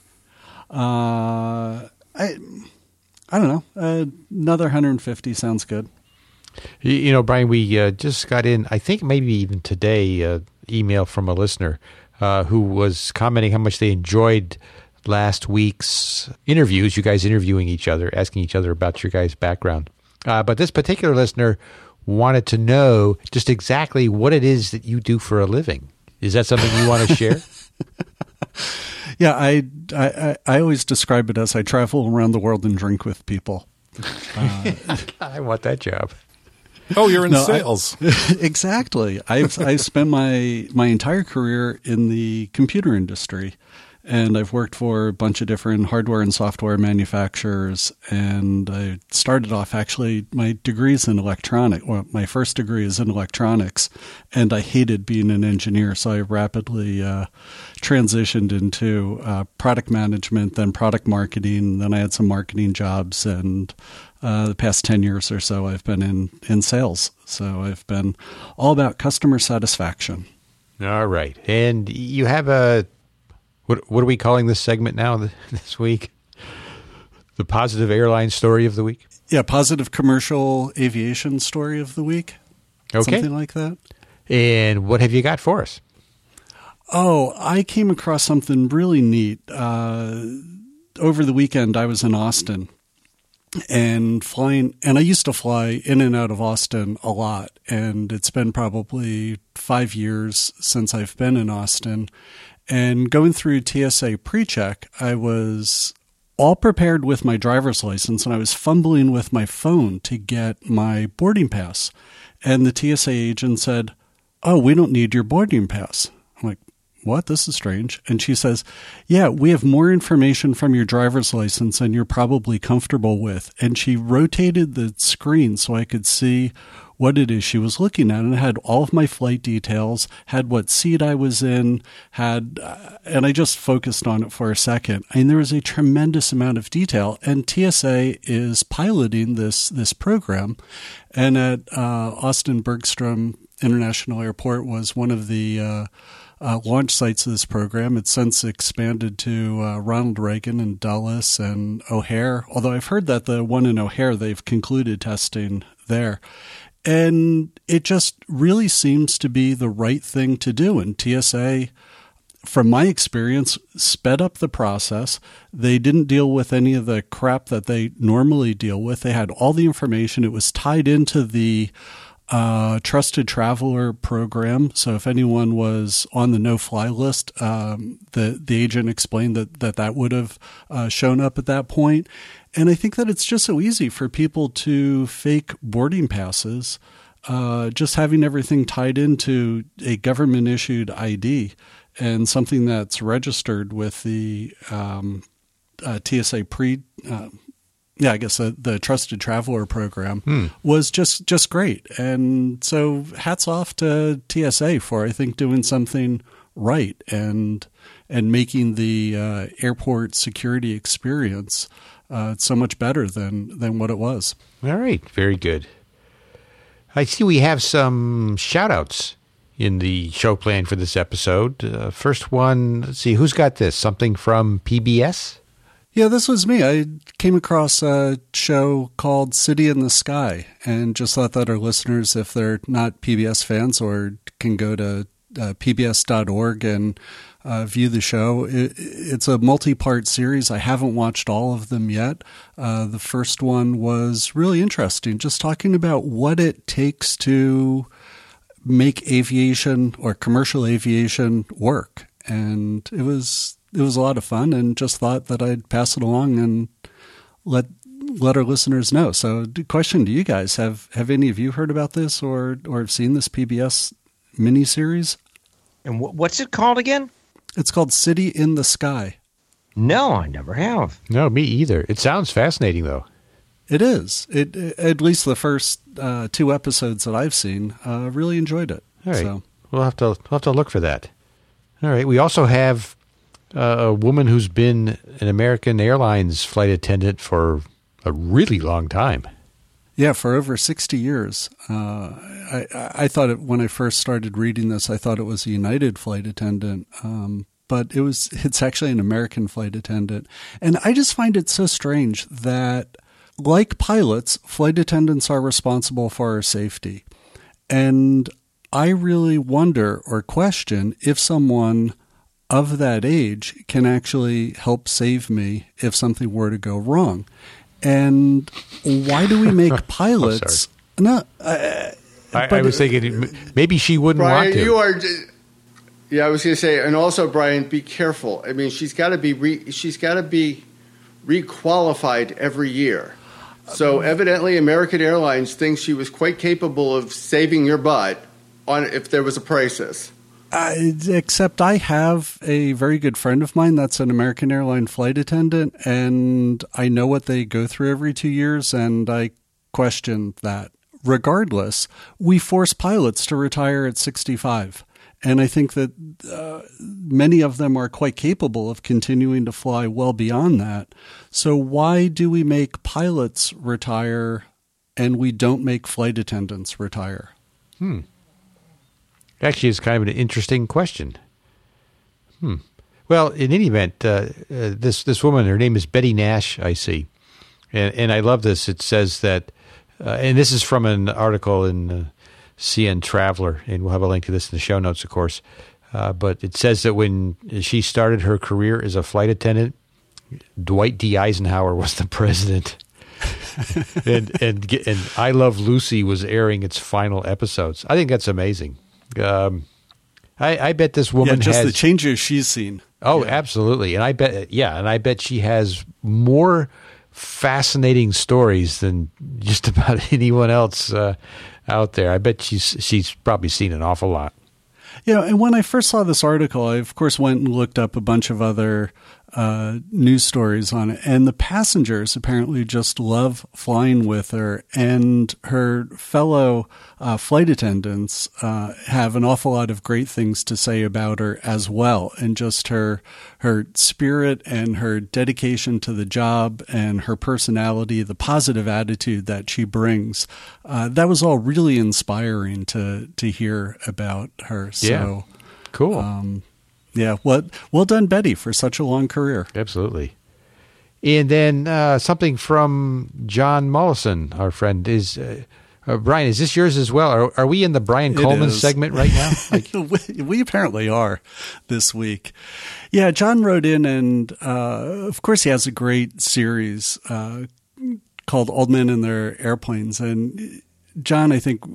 I don't know. Another 150 sounds good. You know, Brian, we just got in, I think maybe even today, email from a listener who was commenting how much they enjoyed last week's interviews, you guys interviewing each other, asking each other about your guys' background. But this particular listener wanted to know just exactly what it is that you do for a living. Is that something you want to share? Yeah, I always describe it as I travel around the world and drink with people. I want that job. Oh, you're in sales. Exactly. I've spent my entire career in the computer industry, And I've worked for a bunch of different hardware and software manufacturers. And I started off, actually, my degree's in electronics. Well, my first degree is in electronics. And I hated being an engineer. So I rapidly transitioned into product management, then product marketing. Then I had some marketing jobs. And the past 10 years or so, I've been in sales. So I've been all about customer satisfaction. All right. And you have a... What are we calling this segment now this week? The positive airline story of the week? Yeah, positive commercial aviation story of the week. Okay. Something like that. And what have you got for us? Oh, I came across something really neat. Over the weekend, I was in Austin and flying, and I used to fly in and out of Austin a lot. And it's been probably 5 years since I've been in Austin. And going through TSA PreCheck, I was all prepared with my driver's license, and I was fumbling with my phone to get my boarding pass. And the TSA agent said, "Oh, we don't need your boarding pass." I'm like, "What? This is strange." And she says, "Yeah, we have more information from your driver's license than you're probably comfortable with." And she rotated the screen so I could see what it is she was looking at, and it had all of my flight details, had what seat I was in, and I just focused on it for a second. I mean, there was a tremendous amount of detail, and TSA is piloting this program, and at Austin Bergstrom International Airport was one of the launch sites of this program. It's since expanded to Ronald Reagan and Dulles and O'Hare, although I've heard that the one in O'Hare, they've concluded testing there. And it just really seems to be the right thing to do. And TSA, from my experience, sped up the process. They didn't deal with any of the crap that they normally deal with. They had all the information. It was tied into the Trusted Traveler program. So if anyone was on the no-fly list, the agent explained that would have shown up at that point. And I think that it's just so easy for people to fake boarding passes, just having everything tied into a government-issued ID and something that's registered with the TSA the Trusted Traveler program was just great. And so hats off to TSA for, I think, doing something right and making the airport security experience so much better than what it was. All right. Very good. I see we have some shout-outs in the show plan for this episode. First one, let's see, who's got this? Something from PBS? Yeah, this was me. I came across a show called City in the Sky and just thought that our listeners, if they're not PBS fans or can go to pbs.org and view the show. It's a multi-part series. I haven't watched all of them yet. The first one was really interesting, just talking about what it takes to make aviation or commercial aviation work. And it was a lot of fun, and just thought that I'd pass it along and let our listeners know. So question to you guys, have any of you heard about this or have seen this PBS miniseries? And what's it called again? It's called City in the Sky. No, I never have. No, me either. It sounds fascinating, though. It is. It at least the first 2 episodes that I've seen, really enjoyed it. All right. So We'll have to look for that. All right. We also have a woman who's been an American Airlines flight attendant for a really long time. Yeah, for over 60 years. I thought it, when I first started reading this, I thought it was a United flight attendant, but it's actually an American flight attendant. And I just find it so strange that, like pilots, flight attendants are responsible for our safety. And I really wonder or question if someone of that age can actually help save me if something were to go wrong. And why do we make pilots? No, I was thinking maybe she wouldn't Brian, want to. You are. Yeah, I was going to say, and also, Brian, be careful. I mean, she's got to be requalified every year. So evidently, American Airlines thinks she was quite capable of saving your butt if there was a crisis. Except I have a very good friend of mine that's an American airline flight attendant, and I know what they go through every 2 years, and I question that. Regardless, we force pilots to retire at 65. And I think that many of them are quite capable of continuing to fly well beyond that. So why do we make pilots retire and we don't make flight attendants retire? Actually, it's kind of an interesting question. Well, in any event, this woman, her name is Betty Nash, I see. And I love this. It says that, and this is from an article in CN Traveler, and we'll have a link to this in the show notes, of course. But it says that when she started her career as a flight attendant, Dwight D. Eisenhower was the president. and I Love Lucy was airing its final episodes. I think that's amazing. I bet this woman just has the changes she's seen. Oh, yeah. Absolutely. And I bet she has more fascinating stories than just about anyone else out there. I bet she's probably seen an awful lot. And when I first saw this article, I of course went and looked up a bunch of other news stories on it, and the passengers apparently just love flying with her, and her fellow flight attendants have an awful lot of great things to say about her as well, and just her spirit and her dedication to the job and her personality, the positive attitude that she brings. That was all really inspiring to hear about her. So cool. Well done, Betty, for such a long career. Absolutely. And then something from John Mollison, our friend, is Brian, is this yours as well? Are we in the Brian Coleman segment right now? We apparently are this week. Yeah, John wrote in, and of course he has a great series called Old Men and Their Airplanes. And John, I think...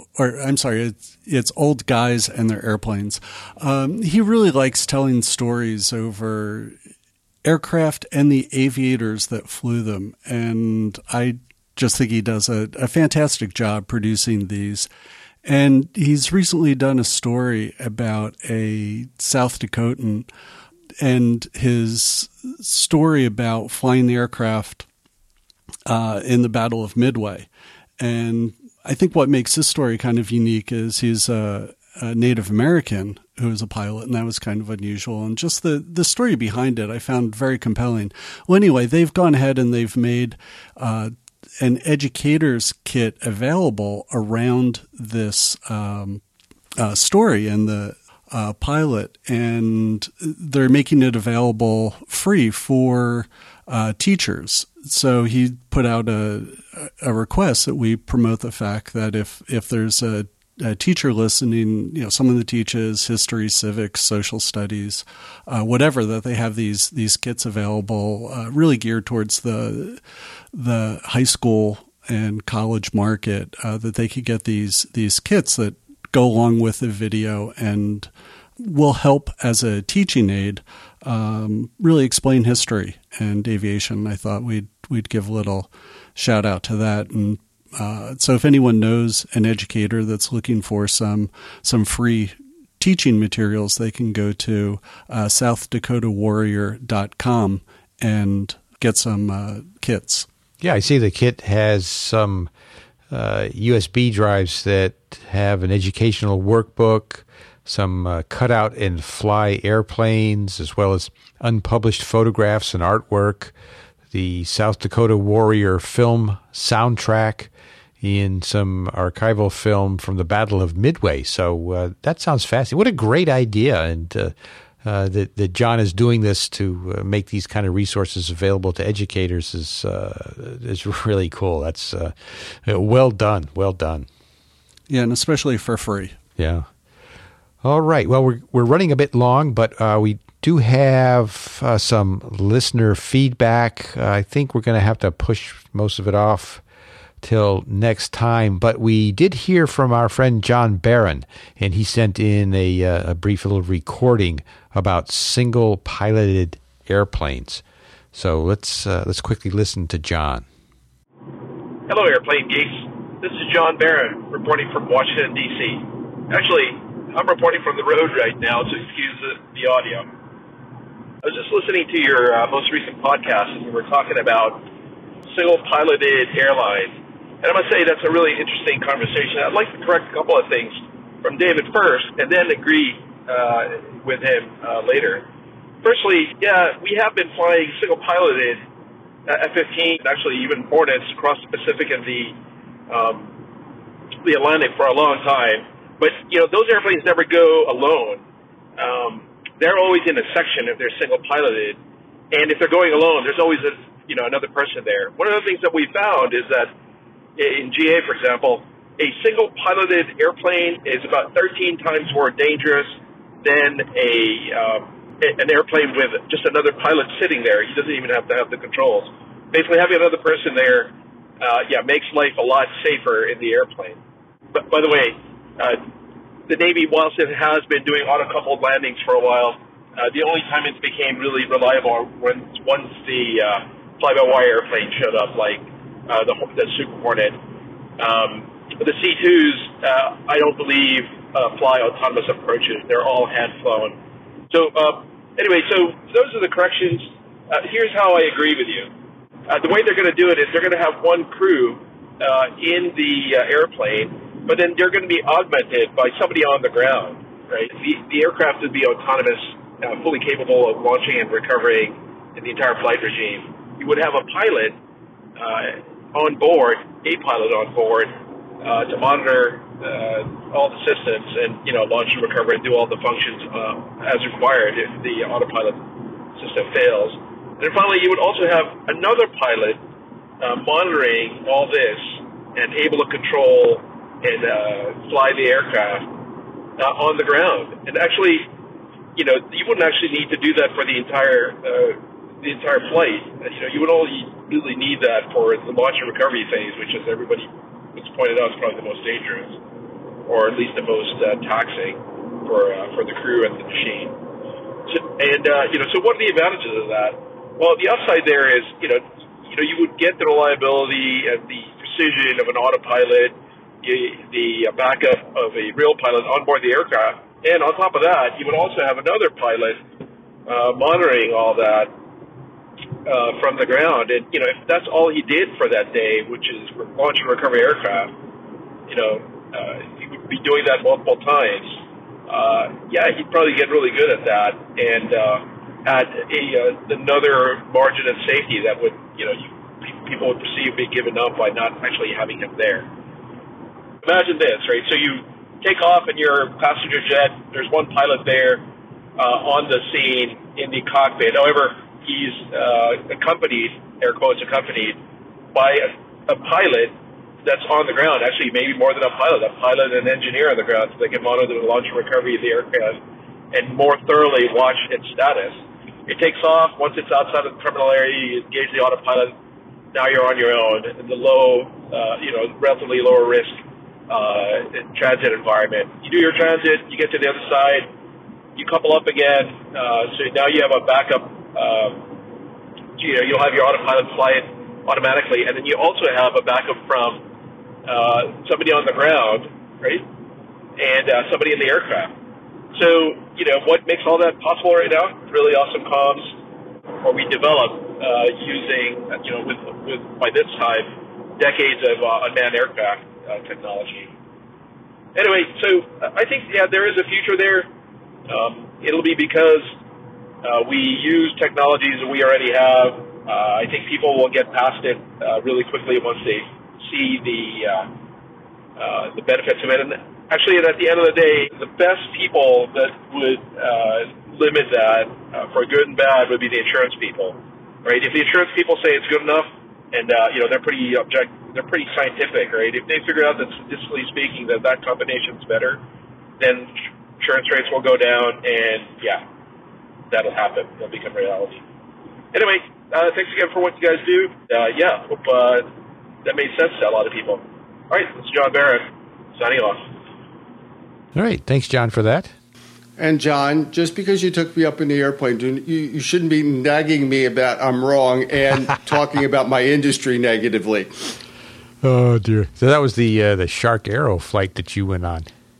it's Old Guys and Their Airplanes. He really likes telling stories over aircraft and the aviators that flew them. And I just think he does a fantastic job producing these. And he's recently done a story about a South Dakotan and his story about flying the aircraft in the Battle of Midway. And I think what makes this story kind of unique is he's a Native American who is a pilot, and that was kind of unusual. And just the story behind it I found very compelling. Well, anyway, they've gone ahead and they've made an educator's kit available around this story and the pilot, and they're making it available free for teachers. So he put out a request that we promote the fact that if there's a teacher listening, someone that teaches history, civics, social studies, whatever, that they have these kits available, really geared towards the high school and college market, that they could get these kits that go along with the video and will help as a teaching aid, really explain history and aviation. I thought we'd give a little shout out to that. And so if anyone knows an educator that's looking for some free teaching materials, they can go to SouthDakotaWarrior.com and get some kits. Yeah, I see the kit has some USB drives that have an educational workbook, some cutout and fly airplanes, as well as unpublished photographs and artwork, the South Dakota Warrior film soundtrack, and some archival film from the Battle of Midway. So that sounds fascinating. What a great idea. And that John is doing this to make these kind of resources available to educators is really cool. That's well done. Well done. Yeah, and especially for free. Yeah. All right. Well, we're running a bit long, but we do have some listener feedback. I think we're going to have to push most of it off till next time. But we did hear from our friend John Barron, and he sent in a brief little recording about single piloted airplanes. So let's quickly listen to John. Hello, airplane geeks. This is John Barron reporting from Washington, D.C. Actually, I'm reporting from the road right now, so excuse the audio. I was just listening to your most recent podcast, and you were talking about single-piloted airlines. And I must say that's a really interesting conversation. I'd like to correct a couple of things from David first, and then agree with him later. Firstly, yeah, we have been flying single-piloted F-15, actually even Hornets across the Pacific and the Atlantic for a long time. But, those airplanes never go alone. They're always in a section if they're single-piloted. And if they're going alone, there's always another person there. One of the things that we found is that in GA, for example, a single-piloted airplane is about 13 times more dangerous than an airplane with just another pilot sitting there. He doesn't even have to have the controls. Basically, having another person there, makes life a lot safer in the airplane. But by the way, the Navy, whilst it has been doing auto-coupled landings for a while, the only time it became really reliable once the fly-by-wire airplane showed up, like the Super Hornet. The C-2s, I don't believe, fly autonomous approaches. They're all hand-flown. So anyway, so those are the corrections. Here's how I agree with you. The way they're going to do it is they're going to have one crew in the airplane, but then they're going to be augmented by somebody on the ground, right? The aircraft would be autonomous, fully capable of launching and recovering in the entire flight regime. You would have a pilot on board, a pilot on board, to monitor all the systems and, launch and recover and do all the functions as required if the autopilot system fails. And then finally, you would also have another pilot monitoring all this and able to control and fly the aircraft on the ground. And actually, you wouldn't actually need to do that for the entire flight. You would only really need that for the launch and recovery phase, which, as everybody has pointed out, is probably the most dangerous, or at least the most taxing for the crew and the machine. So what are the advantages of that? Well, the upside there is, you would get the reliability and the precision of an autopilot, the backup of a real pilot on board the aircraft, and on top of that, you would also have another pilot monitoring all that from the ground. And, if that's all he did for that day, which is launch and recover aircraft, he would be doing that multiple times. He'd probably get really good at that and add another margin of safety that would, people would perceive being given up by not actually having him there. Imagine this, right? So you take off in your passenger jet. There's one pilot there on the scene in the cockpit. However, he's accompanied, air quotes, accompanied by a pilot that's on the ground. Actually, maybe more than a pilot and an engineer on the ground, so they can monitor the launch and recovery of the aircraft and more thoroughly watch its status. It takes off. Once it's outside of the terminal area, you engage the autopilot. Now you're on your own in the low, relatively lower risk transit environment. You do your transit, you get to the other side, you couple up again. So now you have a backup. You'll have your autopilot fly it automatically, and then you also have a backup from somebody on the ground, right, and somebody in the aircraft. So, what makes all that possible right now? Really awesome comms, or we developed using, with by this time, decades of unmanned aircraft technology. Anyway, so I think, there is a future there. It'll be because we use technologies that we already have. I think people will get past it really quickly once they see the benefits of it. And actually, at the end of the day, the best people that would limit that for good and bad would be the insurance people, right? If the insurance people say it's good enough, and they're pretty they're pretty scientific, right? If they figure out that statistically speaking that combination's better, then insurance rates will go down, and that'll happen. It'll become reality. Anyway, thanks again for what you guys do. Hope that made sense to a lot of people. All right, this is John Barrett, signing off. All right, thanks, John, for that. And John, just because you took me up in the airplane, you shouldn't be nagging me about I'm wrong and talking about my industry negatively. Oh dear! So that was the Shark Arrow flight that you went on.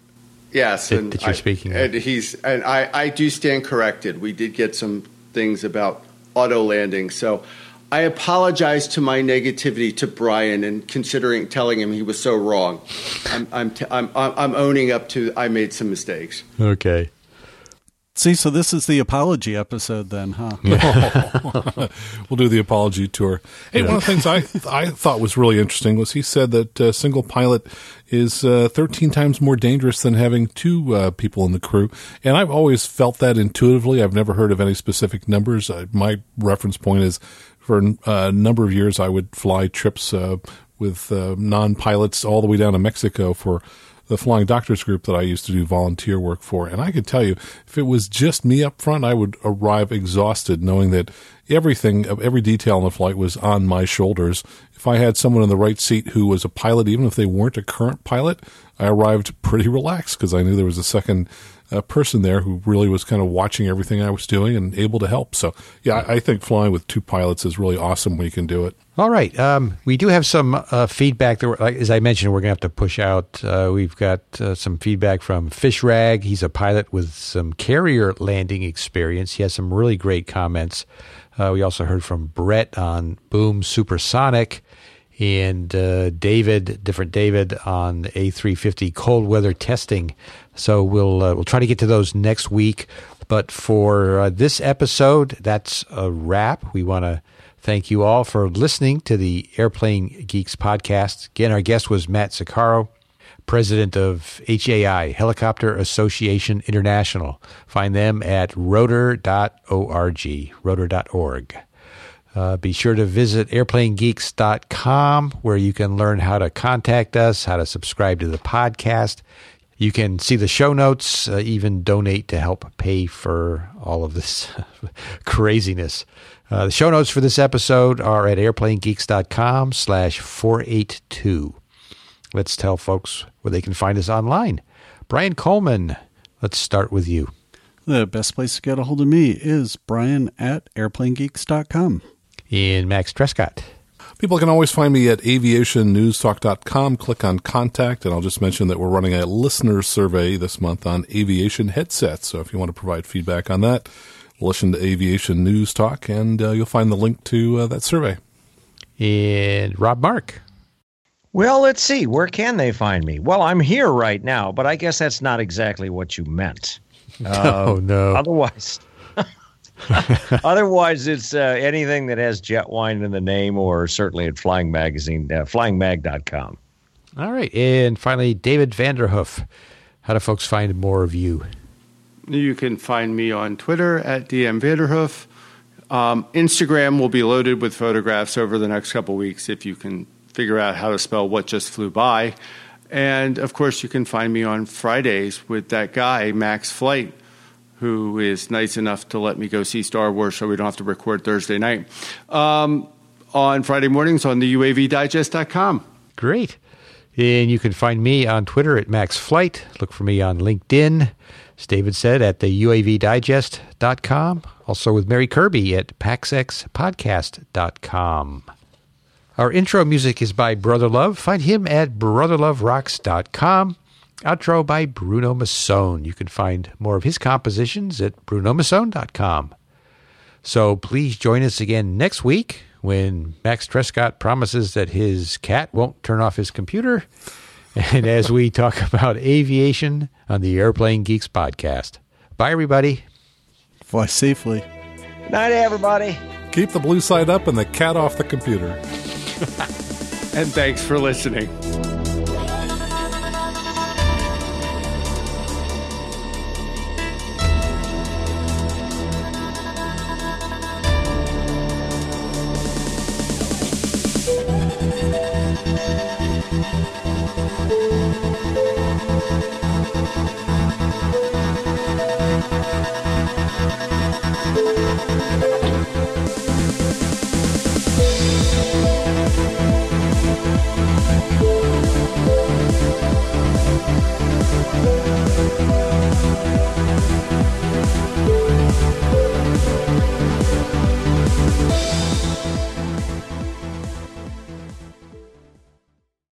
Yes, that you're speaking of. And I do stand corrected. We did get some things about auto landing, so I apologize to my negativity to Brian and telling him he was so wrong. I'm owning up to I made some mistakes. Okay. See, so this is the apology episode then, huh? We'll do the apology tour. Hey, one of the things I thought was really interesting was he said that single pilot is 13 times more dangerous than having two people in the crew. And I've always felt that intuitively. I've never heard of any specific numbers. My reference point is for a number of years I would fly trips with non-pilots all the way down to Mexico for the Flying Doctors Group that I used to do volunteer work for. And I could tell you, if it was just me up front, I would arrive exhausted knowing that every detail on the flight was on my shoulders. If I had someone in the right seat who was a pilot, even if they weren't a current pilot, I arrived pretty relaxed because I knew there was a second person there who really was kind of watching everything I was doing and able to help. So, yeah, I think flying with two pilots is really awesome when you can do it. All right. We do have some feedback that, as I mentioned, we're going to have to push out. We've got some feedback from Fish Rag. He's a pilot with some carrier landing experience. He has some really great comments. We also heard from Brett on Boom Supersonic and different David on A350 cold weather testing. So we'll try to get to those next week. But for this episode, that's a wrap. We want to thank you all for listening to the Airplane Geeks podcast. Again, our guest was Matt Zaccaro, president of HAI, Helicopter Association International. Find them at rotor.org. Be sure to visit airplanegeeks.com, where you can learn how to contact us, how to subscribe to the podcast. You can see the show notes, even donate to help pay for all of this craziness. The show notes for this episode are at airplanegeeks.com/482. Let's tell folks where they can find us online. Brian Coleman, let's start with you. The best place to get a hold of me is Brian at airplanegeeks.com. And Max Trescott. People can always find me at aviationnewstalk.com. Click on contact, and I'll just mention that we're running a listener survey this month on aviation headsets. So if you want to provide feedback on that, listen to Aviation News Talk, and you'll find the link to that survey. And Rob Mark. Well, let's see. Where can they find me? Well, I'm here right now, but I guess that's not exactly what you meant. No. Otherwise, it's anything that has Jetwine in the name, or certainly at Flying Magazine, flyingmag.com. All right. And finally, David Vanderhoof. How do folks find more of you? You can find me on Twitter at DM Vanderhoof. Instagram will be loaded with photographs over the next couple weeks if you can figure out how to spell what just flew by. And, of course, you can find me on Fridays with that guy, Max Flight, who is nice enough to let me go see Star Wars so we don't have to record Thursday night, on Friday mornings on the UAVdigest.com. Great. And you can find me on Twitter at MaxFlight. Look for me on LinkedIn, as David said, at the UAVdigest.com. Also with Mary Kirby at PaxXPodcast.com. Our intro music is by Brother Love. Find him at BrotherLoveRocks.com. Outro by Bruno Masson. You can find more of his compositions at BrunoMasson.com. So please join us again next week when Max Trescott promises that his cat won't turn off his computer, and as we talk about aviation on the Airplane Geeks podcast. Bye, everybody. Fly safely. Night, everybody. Keep the blue side up and the cat off the computer. And thanks for listening.